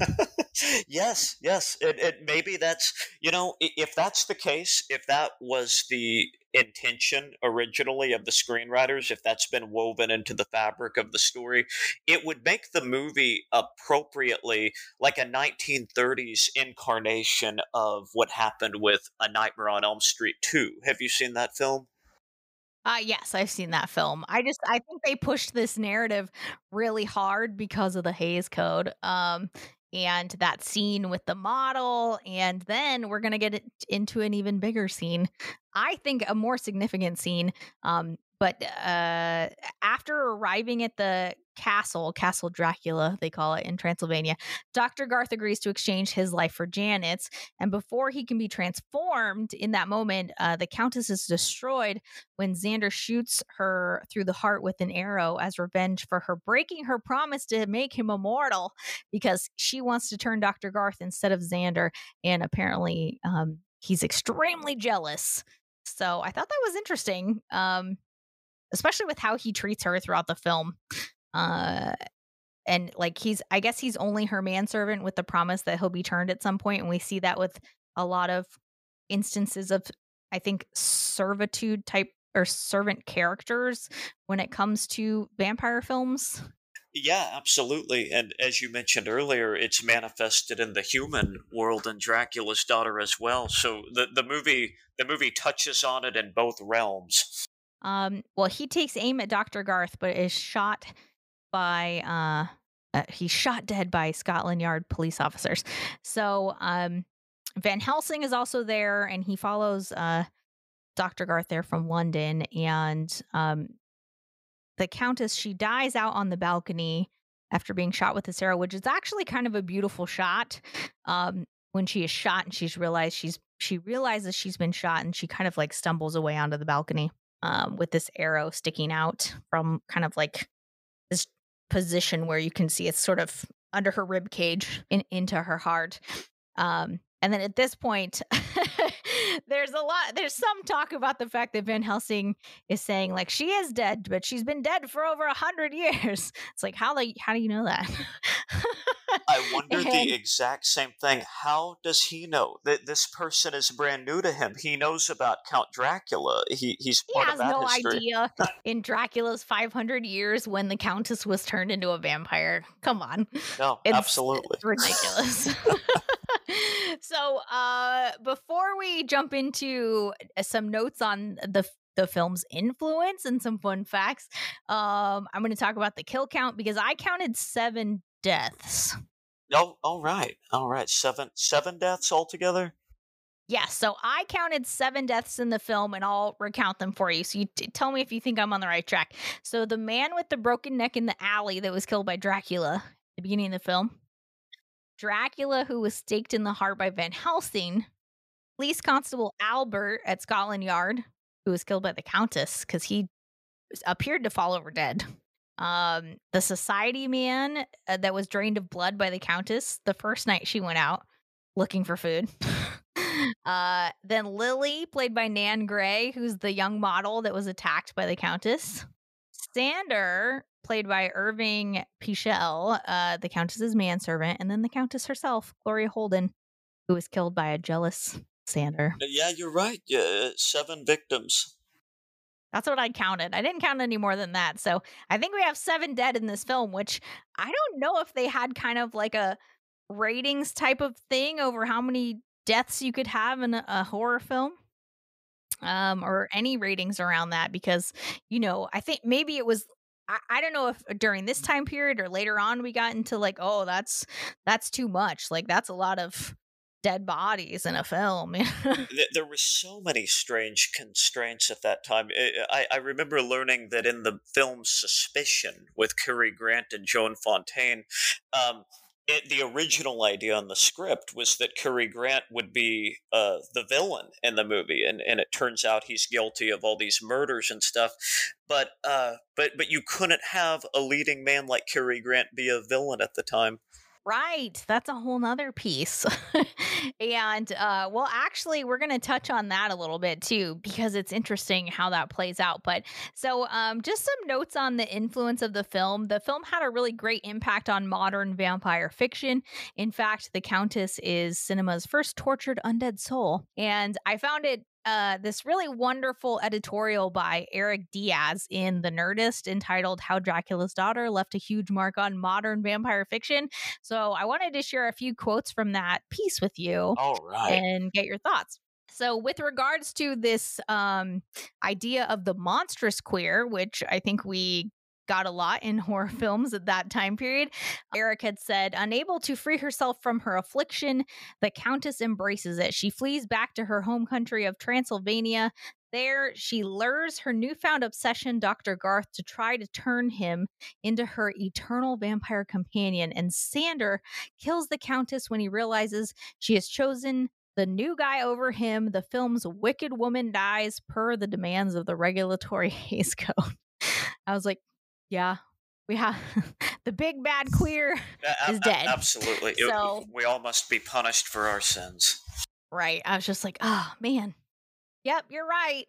Yes, yes. It, it maybe that's you know i- if that's the case, if that was the intention originally of the screenwriters, if that's been woven into the fabric of the story, it would make the movie appropriately like a nineteen thirties incarnation of what happened with A Nightmare on Elm Street two. Have you seen that film? Uh yes, I've seen that film. I just I think they pushed this narrative really hard because of the Hays Code. Um and that scene with the model, and then we're going to get it into an even bigger scene. I think a more significant scene. Um but uh after arriving at the castle, Castle Dracula, they call it in Transylvania, Doctor Garth agrees to exchange his life for Janet's, and before he can be transformed in that moment, uh, the Countess is destroyed when Xander shoots her through the heart with an arrow as revenge for her breaking her promise to make him immortal, because she wants to turn Doctor Garth instead of Xander. And apparently, um, he's extremely jealous. So I thought that was interesting, um, especially with how he treats her throughout the film. Uh, and like he's, I guess he's only her manservant with the promise that he'll be turned at some point, and we see that with a lot of instances of, I think, servitude type or servant characters when it comes to vampire films. Yeah, absolutely. And as you mentioned earlier, it's manifested in the human world in Dracula's daughter as well. So the, the movie the movie touches on it in both realms. Um, well, he takes aim at Doctor Garth, but is shot by uh, uh he's shot dead by Scotland Yard police officers. So um Van Helsing is also there, and he follows uh Doctor Garth there from London, and um the Countess, she dies out on the balcony after being shot with this arrow, which is actually kind of a beautiful shot. Um when she is shot and she's realized she's she realizes she's been shot, and she kind of like stumbles away onto the balcony um with this arrow sticking out from kind of like this position where you can see it's sort of under her rib cage in, into her heart. Um, and then at this point, there's a lot, there's some talk about the fact that Van Helsing is saying like she is dead, but she's been dead for over a hundred years. It's like, how like how do you know that? I wonder And the exact same thing. How does he know that this person is brand new to him? He knows about Count Dracula. He he's he part has of that no history. idea in Dracula's five hundred years when the Countess was turned into a vampire. Come on. No, It's, absolutely. it's ridiculous. So, uh, before we jump into uh, some notes on the the film's influence and some fun facts, um, I'm going to talk about the kill count, because I counted seven deaths. Oh, all right, all right. Seven seven deaths altogether. Yeah, so I counted seven deaths in the film, and I'll recount them for you. So you t- tell me if you think I'm on the right track. So the man with the broken neck in the alley that was killed by Dracula at the beginning of the film. Dracula, who was staked in the heart by Van Helsing. Police Constable Albert at Scotland Yard, who was killed by the Countess because he appeared to fall over dead. Um, the society man uh, that was drained of blood by the Countess the first night she went out looking for food. uh, then Lily, played by Nan Gray, who's the young model that was attacked by the Countess. Sander, played by Irving Pichel, uh, the Countess's manservant, and then the Countess herself, Gloria Holden, who was killed by a jealous Sander. Yeah, you're right. Yeah, seven victims. That's what I counted. I didn't count any more than that. So I think we have seven dead in this film, which I don't know if they had kind of like a ratings type of thing over how many deaths you could have in a, a horror film. Um, or any ratings around that, because, you know, I think maybe it was, I, I don't know if during this time period or later on we got into like, oh, that's that's too much. Like, that's a lot of dead bodies in a film. There were so many strange constraints at that time. I, I remember learning that in the film Suspicion with Cary Grant and Joan Fontaine, um, it, the original idea on the script was that Cary Grant would be uh, the villain in the movie, and, and it turns out he's guilty of all these murders and stuff. But uh, but but you couldn't have a leading man like Cary Grant be a villain at the time. Right. That's a whole nother piece. and, uh, well, actually, we're going to touch on that a little bit too, because it's interesting how that plays out. But so, um, just some notes on the influence of the film. The film had a really great impact on modern vampire fiction. In fact, the Countess is cinema's first tortured undead soul. And I found it Uh, this really wonderful editorial by Eric Diaz in The Nerdist entitled How Dracula's Daughter Left a Huge Mark on Modern Vampire Fiction. So I wanted to share a few quotes from that piece with you. All right. And get your thoughts. So with regards to this um, idea of the monstrous queer, which I think we got a lot in horror films at that time period, Eric had said, unable to free herself from her affliction, the Countess embraces it. She flees back to her home country of Transylvania. There, she lures her newfound obsession, Doctor Garth, to try to turn him into her eternal vampire companion. And Sander kills the Countess when he realizes she has chosen the new guy over him. The film's wicked woman dies per the demands of the regulatory Hays Code. I was like, yeah, we have the big bad queer A- is a- dead. Absolutely. So- we all must be punished for our sins. Right. I was just like, oh man. Yep, you're right.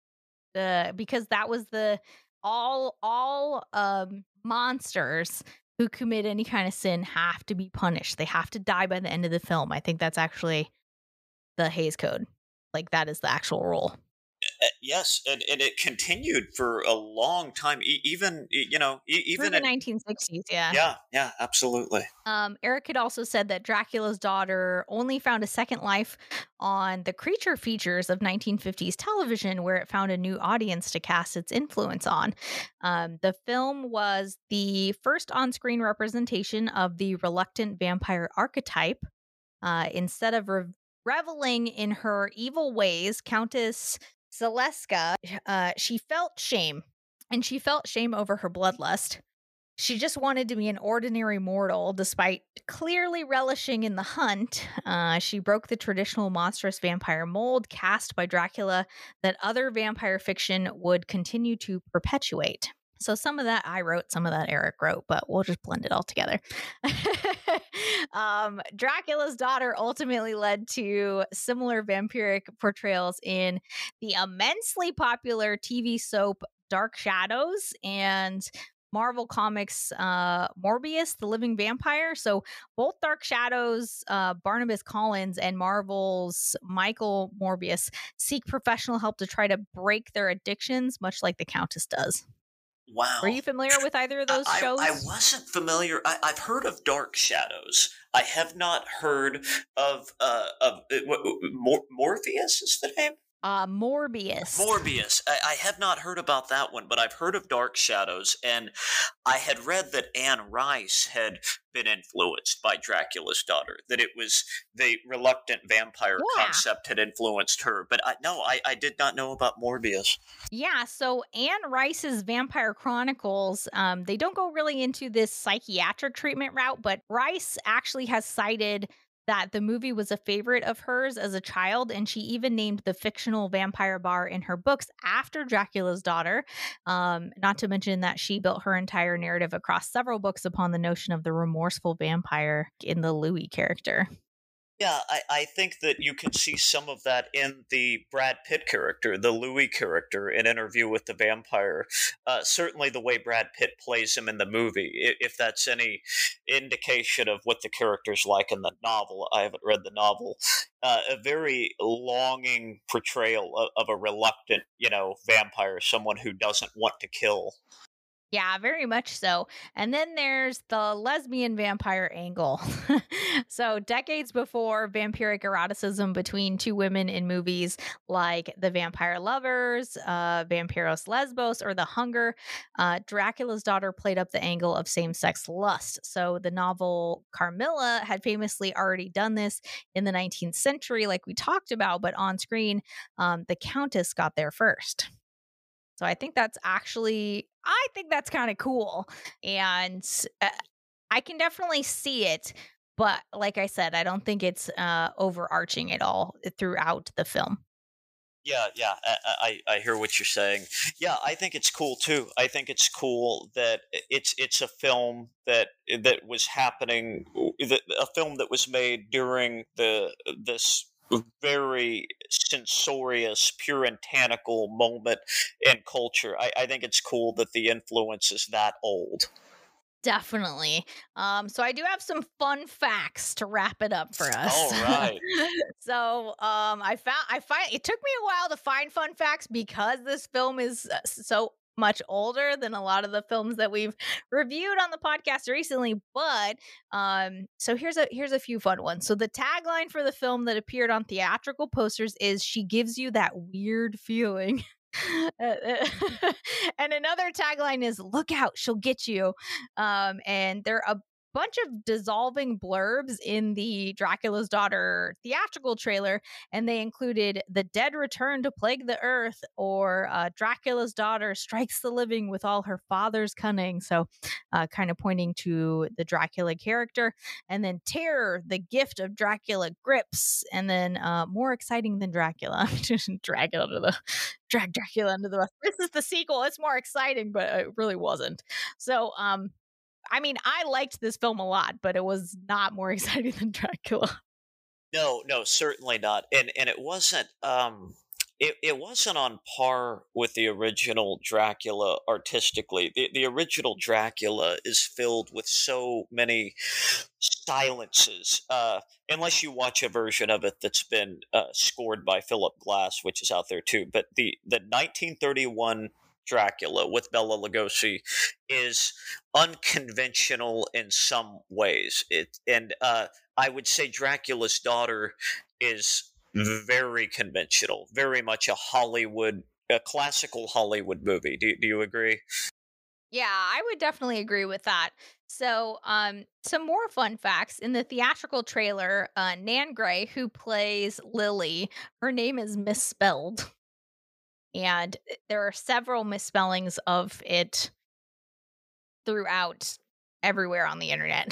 The because that was the all all um monsters who commit any kind of sin have to be punished. They have to die by the end of the film. I think that's actually the Hays Code. Like that is the actual rule. Uh, yes, and, and it continued for a long time. E- even e- you know, e- Through even the in, nineteen sixties, yeah. yeah, yeah, absolutely. Um, Eric had also said that Dracula's Daughter only found a second life on the creature features of nineteen fifties television, where it found a new audience to cast its influence on. Um, the film was the first on-screen representation of the reluctant vampire archetype. Uh, instead of re- reveling in her evil ways, Countess Zaleska, uh, she felt shame, and she felt shame over her bloodlust. She just wanted to be an ordinary mortal, despite clearly relishing in the hunt. Uh, she broke the traditional monstrous vampire mold cast by Dracula that other vampire fiction would continue to perpetuate. So some of that I wrote, some of that Eric wrote, but we'll just blend it all together. um, Dracula's Daughter ultimately led to similar vampiric portrayals in the immensely popular T V soap Dark Shadows and Marvel Comics uh, Morbius, the Living Vampire. So both Dark Shadows, uh, Barnabas Collins, and Marvel's Michael Morbius seek professional help to try to break their addictions, much like the Countess does. Wow. Were you familiar with either of those I, shows? I wasn't familiar. I, I've heard of Dark Shadows. I have not heard of uh, of uh, what, Mor- Morpheus is the name. Uh, Morbius. Morbius. I, I have not heard about that one, but I've heard of Dark Shadows, and I had read that Anne Rice had been influenced by Dracula's Daughter, that it was the reluctant vampire Yeah. concept had influenced her. But I, no, I, I did not know about Morbius. Yeah, so Anne Rice's Vampire Chronicles, um, they don't go really into this psychiatric treatment route, but Rice actually has cited that the movie was a favorite of hers as a child, and she even named the fictional vampire bar in her books after Dracula's Daughter. Um, not to mention that she built her entire narrative across several books upon the notion of the remorseful vampire in the Louis character. Yeah, I, I think that you can see some of that in the Brad Pitt character, the Louis character in Interview with the Vampire. Uh, certainly the way Brad Pitt plays him in the movie, if, if that's any indication of what the character's like in the novel. I haven't read the novel. Uh, a very longing portrayal of, of a reluctant, you know, vampire, someone who doesn't want to kill. Yeah, very much so. And then there's the lesbian vampire angle. So decades before vampiric eroticism between two women in movies like The Vampire Lovers, uh, Vampiros Lesbos, or The Hunger, uh, Dracula's Daughter played up the angle of same-sex lust. So the novel Carmilla had famously already done this in the nineteenth century, like we talked about, but on screen, um, the Countess got there first. So I think that's actually, I think that's kind of cool. And uh, I can definitely see it, but like I said, I don't think it's uh, overarching at all throughout the film. Yeah, yeah, I, I I hear what you're saying. Yeah, I think it's cool too. I think it's cool that it's it's a film that that was happening, that a film that was made during the this very censorious, puritanical moment in culture. I, I think it's cool that the influence is that old. Definitely. Um, so I do have some fun facts to wrap it up for us. All right. so um, I found I find it took me a while to find fun facts because this film is uh, so much older than a lot of the films that we've reviewed on the podcast recently. But um, so here's a here's a few fun ones. So the tagline for the film that appeared on theatrical posters is "She gives you that weird feeling." and another tagline is "Look out, she'll get you." Um, and there are a bunch of dissolving blurbs in the Dracula's Daughter theatrical trailer, and they included "The dead return to plague the earth," or uh, "Dracula's daughter strikes the living with all her father's cunning." So, uh, kind of pointing to the Dracula character. And then "Terror, the gift of Dracula grips," and then uh, "More exciting than Dracula." Drag it under the drag Dracula under the bus. This is the sequel. It's more exciting, but it really wasn't. So, um, I mean, I liked this film a lot, but it was not more exciting than Dracula. No, no, certainly not. And and it wasn't um it, it wasn't on par with the original Dracula artistically. The the original Dracula is filled with so many silences. Uh unless you watch a version of it that's been uh, scored by Philip Glass, which is out there too. But the the nineteen thirty-one Dracula with Bela Lugosi is unconventional in some ways. It and uh, I would say Dracula's Daughter is very conventional, very much a Hollywood, a classical Hollywood movie. Do do you agree? Yeah, I would definitely agree with that. So, um, some more fun facts in the theatrical trailer. Uh, Nan Gray, who plays Lily, her name is misspelled. And there are several misspellings of it throughout everywhere on the internet.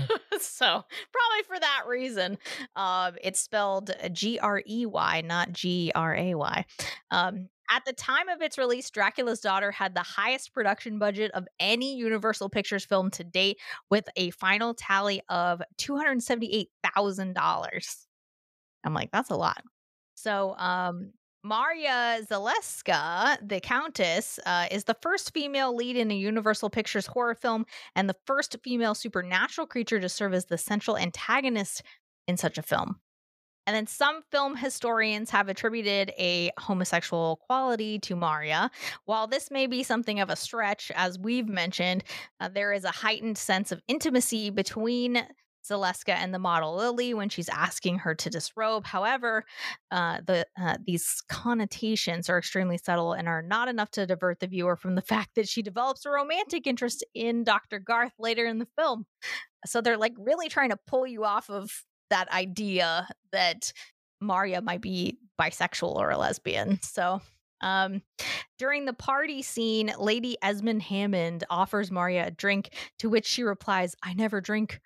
so probably for that reason, um, it's spelled G R E Y, not G R A Y. Um, at the time of its release, Dracula's Daughter had the highest production budget of any Universal Pictures film to date, with a final tally of two hundred seventy-eight thousand dollars. I'm like, that's a lot. So, um, Maria Zaleska, the Countess, uh, is the first female lead in a Universal Pictures horror film and the first female supernatural creature to serve as the central antagonist in such a film. And then some film historians have attributed a homosexual quality to Maria. While this may be something of a stretch, as we've mentioned, uh, there is a heightened sense of intimacy between Zaleska and the model Lily when she's asking her to disrobe. However, uh, the uh, these connotations are extremely subtle and are not enough to divert the viewer from the fact that she develops a romantic interest in Doctor Garth later in the film. So they're like really trying to pull you off of that idea that Maria might be bisexual or a lesbian. So um, during the party scene, Lady Esmond Hammond offers Maria a drink, to which she replies, "I never drink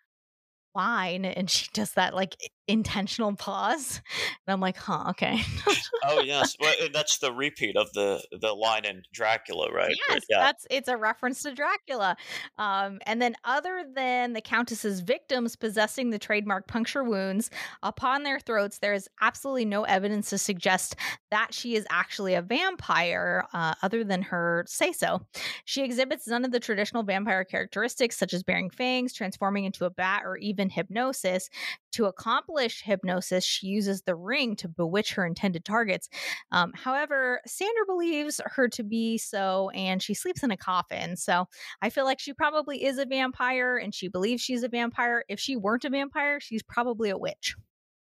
wine," and she does that like intentional pause, and I'm like, huh, okay. Oh yes, well, and that's the repeat of the the line in Dracula, right? Yes, Yeah. that's it's a reference to Dracula. Um, and then, other than the Countess's victims possessing the trademark puncture wounds upon their throats, there is absolutely no evidence to suggest that she is actually a vampire, uh, other than her say so. She exhibits none of the traditional vampire characteristics, such as bearing fangs, transforming into a bat, or even hypnosis. To accomplish hypnosis, she uses the ring to bewitch her intended targets. Um, however, Sandra believes her to be so, and she sleeps in a coffin. So I feel like she probably is a vampire, and she believes she's a vampire. If she weren't a vampire, she's probably a witch.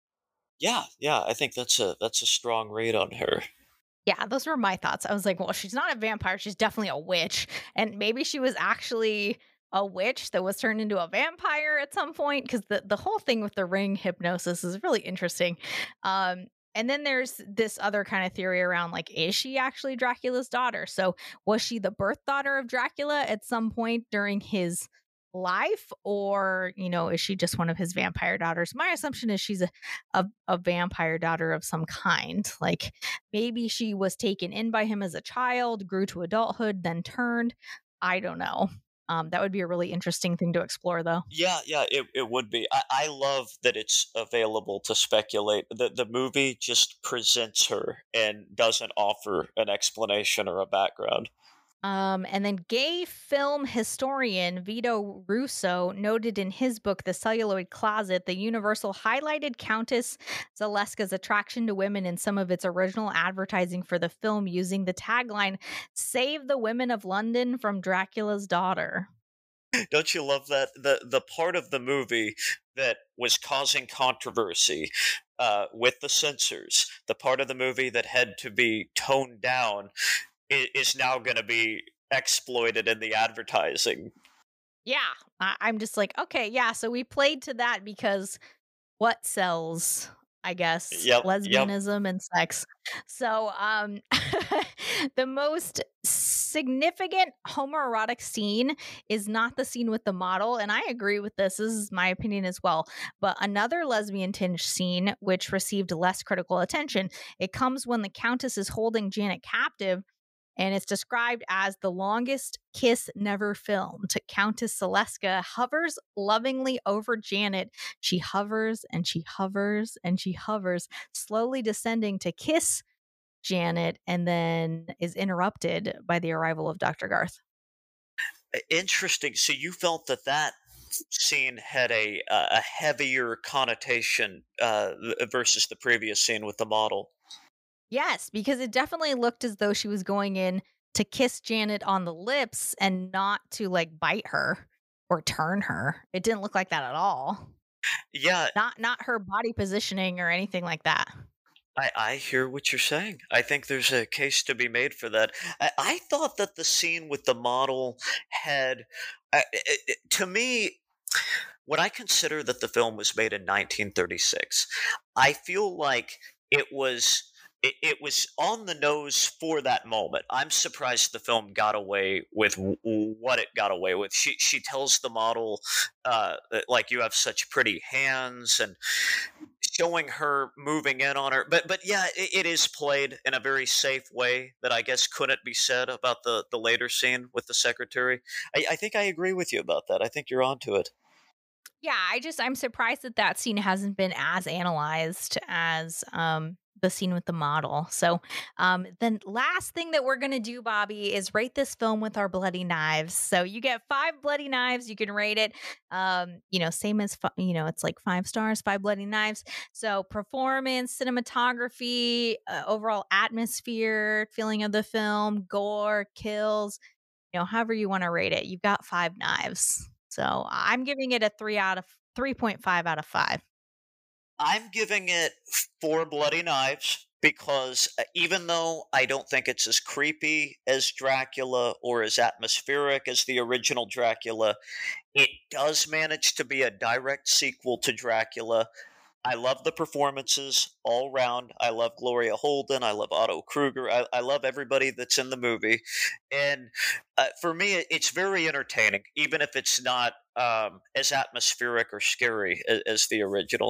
Yeah, yeah, I think that's a that's a strong read on her. Yeah, those were my thoughts. I was like, well, she's not a vampire. She's definitely a witch. And maybe she was actually a witch that was turned into a vampire at some point, because the, the whole thing with the ring hypnosis is really interesting. Um, and then there's this other kind of theory around, like, is she actually Dracula's daughter? So was she the birth daughter of Dracula at some point during his life, or, you know, is she just one of his vampire daughters? My assumption is she's a, a, a vampire daughter of some kind. Like maybe she was taken in by him as a child, grew to adulthood, then turned. I don't know. Um, that would be a really interesting thing to explore, though. Yeah, yeah, it, it would be. I, I love that it's available to speculate. The, the movie just presents her and doesn't offer an explanation or a background. Um, and then gay film historian Vito Russo noted in his book, The Celluloid Closet, the Universal highlighted Countess Zaleska's attraction to women in some of its original advertising for the film using the tagline, "Save the women of London from Dracula's daughter." Don't you love that? The, the part of the movie that was causing controversy uh, with the censors, the part of the movie that had to be toned down, is now going to be exploited in the advertising. Yeah, I- I'm just like, okay, yeah. So we played to that because what sells, I guess, Yep, lesbianism yep. and sex. So um, the most significant homoerotic scene is not the scene with the model. And I agree with this. This is my opinion as well. But another lesbian tinge scene, which received less critical attention, it comes when the Countess is holding Janet captive. And it's described as the longest kiss never filmed. Countess Zaleska hovers lovingly over Janet. She hovers and she hovers and she hovers, slowly descending to kiss Janet, and then is interrupted by the arrival of Doctor Garth. Interesting. So you felt that that scene had a a heavier connotation uh, versus the previous scene with the model. Yes, because it definitely looked as though she was going in to kiss Janet on the lips and not to like bite her or turn her. It didn't look like that at all. Yeah. Not not her body positioning or anything like that. I, I hear what you're saying. I think there's a case to be made for that. I, I thought that the scene with the model had, uh, it, it, to me, when I consider that the film was made in nineteen thirty-six, I feel like it was it, it was on the nose for that moment. I'm surprised the film got away with w- what it got away with. She she tells the model, uh, like, you have such pretty hands, and showing her moving in on her. But but yeah, it, it is played in a very safe way that I guess couldn't be said about the, the later scene with the secretary. I, I think I agree with you about that. I think you're onto it. Yeah, I just I'm surprised that that scene hasn't been as analyzed as um the scene with the model. So um then last thing that we're going to do, Bobby, is rate this film with our bloody knives. So you get five bloody knives, you can rate it um you know, same as fi- you know, it's like five stars, five bloody knives. So performance, cinematography, uh, overall atmosphere, feeling of the film, gore, kills, you know, however you want to rate it. You've got five knives. So I'm giving it a three out of three point five out of five. I'm giving it four bloody knives because uh, even though I don't think it's as creepy as Dracula or as atmospheric as the original Dracula, it does manage to be a direct sequel to Dracula. I love the performances all round. I love Gloria Holden. I love Otto Kruger. I, I love everybody that's in the movie. And uh, for me, it- it's very entertaining, even if it's not um, as atmospheric or scary as, as the original.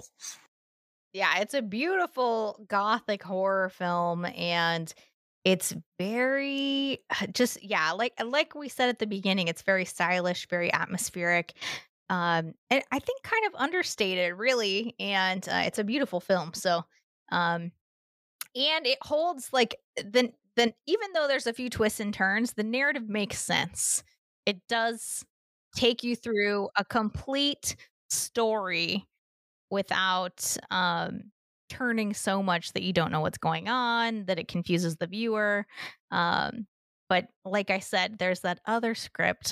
Yeah, it's a beautiful gothic horror film, and it's very just yeah, like like we said at the beginning, it's very stylish, very atmospheric. Um and I think kind of understated really, and uh, it's a beautiful film. So um and it holds like the then even though there's a few twists and turns, the narrative makes sense. It does take you through a complete story without um turning so much that you don't know what's going on, that it confuses the viewer. Um but like I said, there's that other script,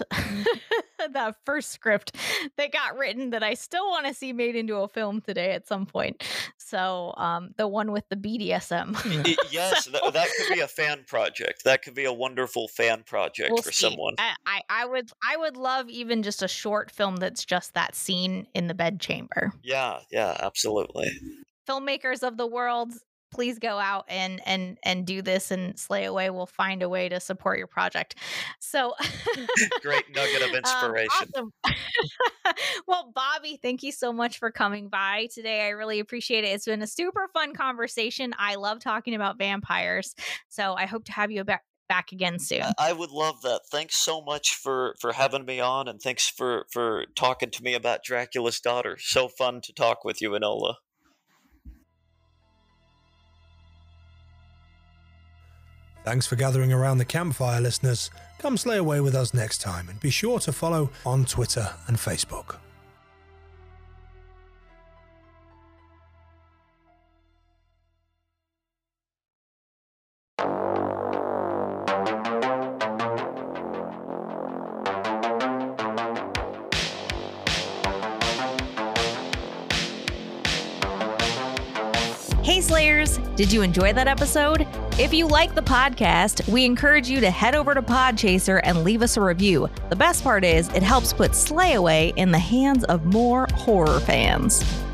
that first script that got written that I still want to see made into a film today at some point. So um the one with the B D S M. Y- Yes, that, that could be a fan project. That could be a wonderful fan project We'll for see. someone. I, I I would I would love even just a short film that's just that scene in the bedchamber. Yeah, yeah, absolutely. Filmmakers of the world, please go out and and and do this, and Slay Away will find a way to support your project. So great nugget of inspiration. Um, awesome. Well, Bobby, thank you so much for coming by today. I really appreciate it. It's been a super fun conversation. I love talking about vampires, so I hope to have you back back again soon. I would love that. Thanks so much for for having me on, and thanks for for talking to me about Dracula's Daughter. So fun to talk with you, Enola. Thanks for gathering around the campfire, listeners. Come slay away with us next time, and be sure to follow on Twitter and Facebook. Hey Slayers, did you enjoy that episode? If you like the podcast, we encourage you to head over to Podchaser and leave us a review. The best part is it helps put Slay Away in the hands of more horror fans.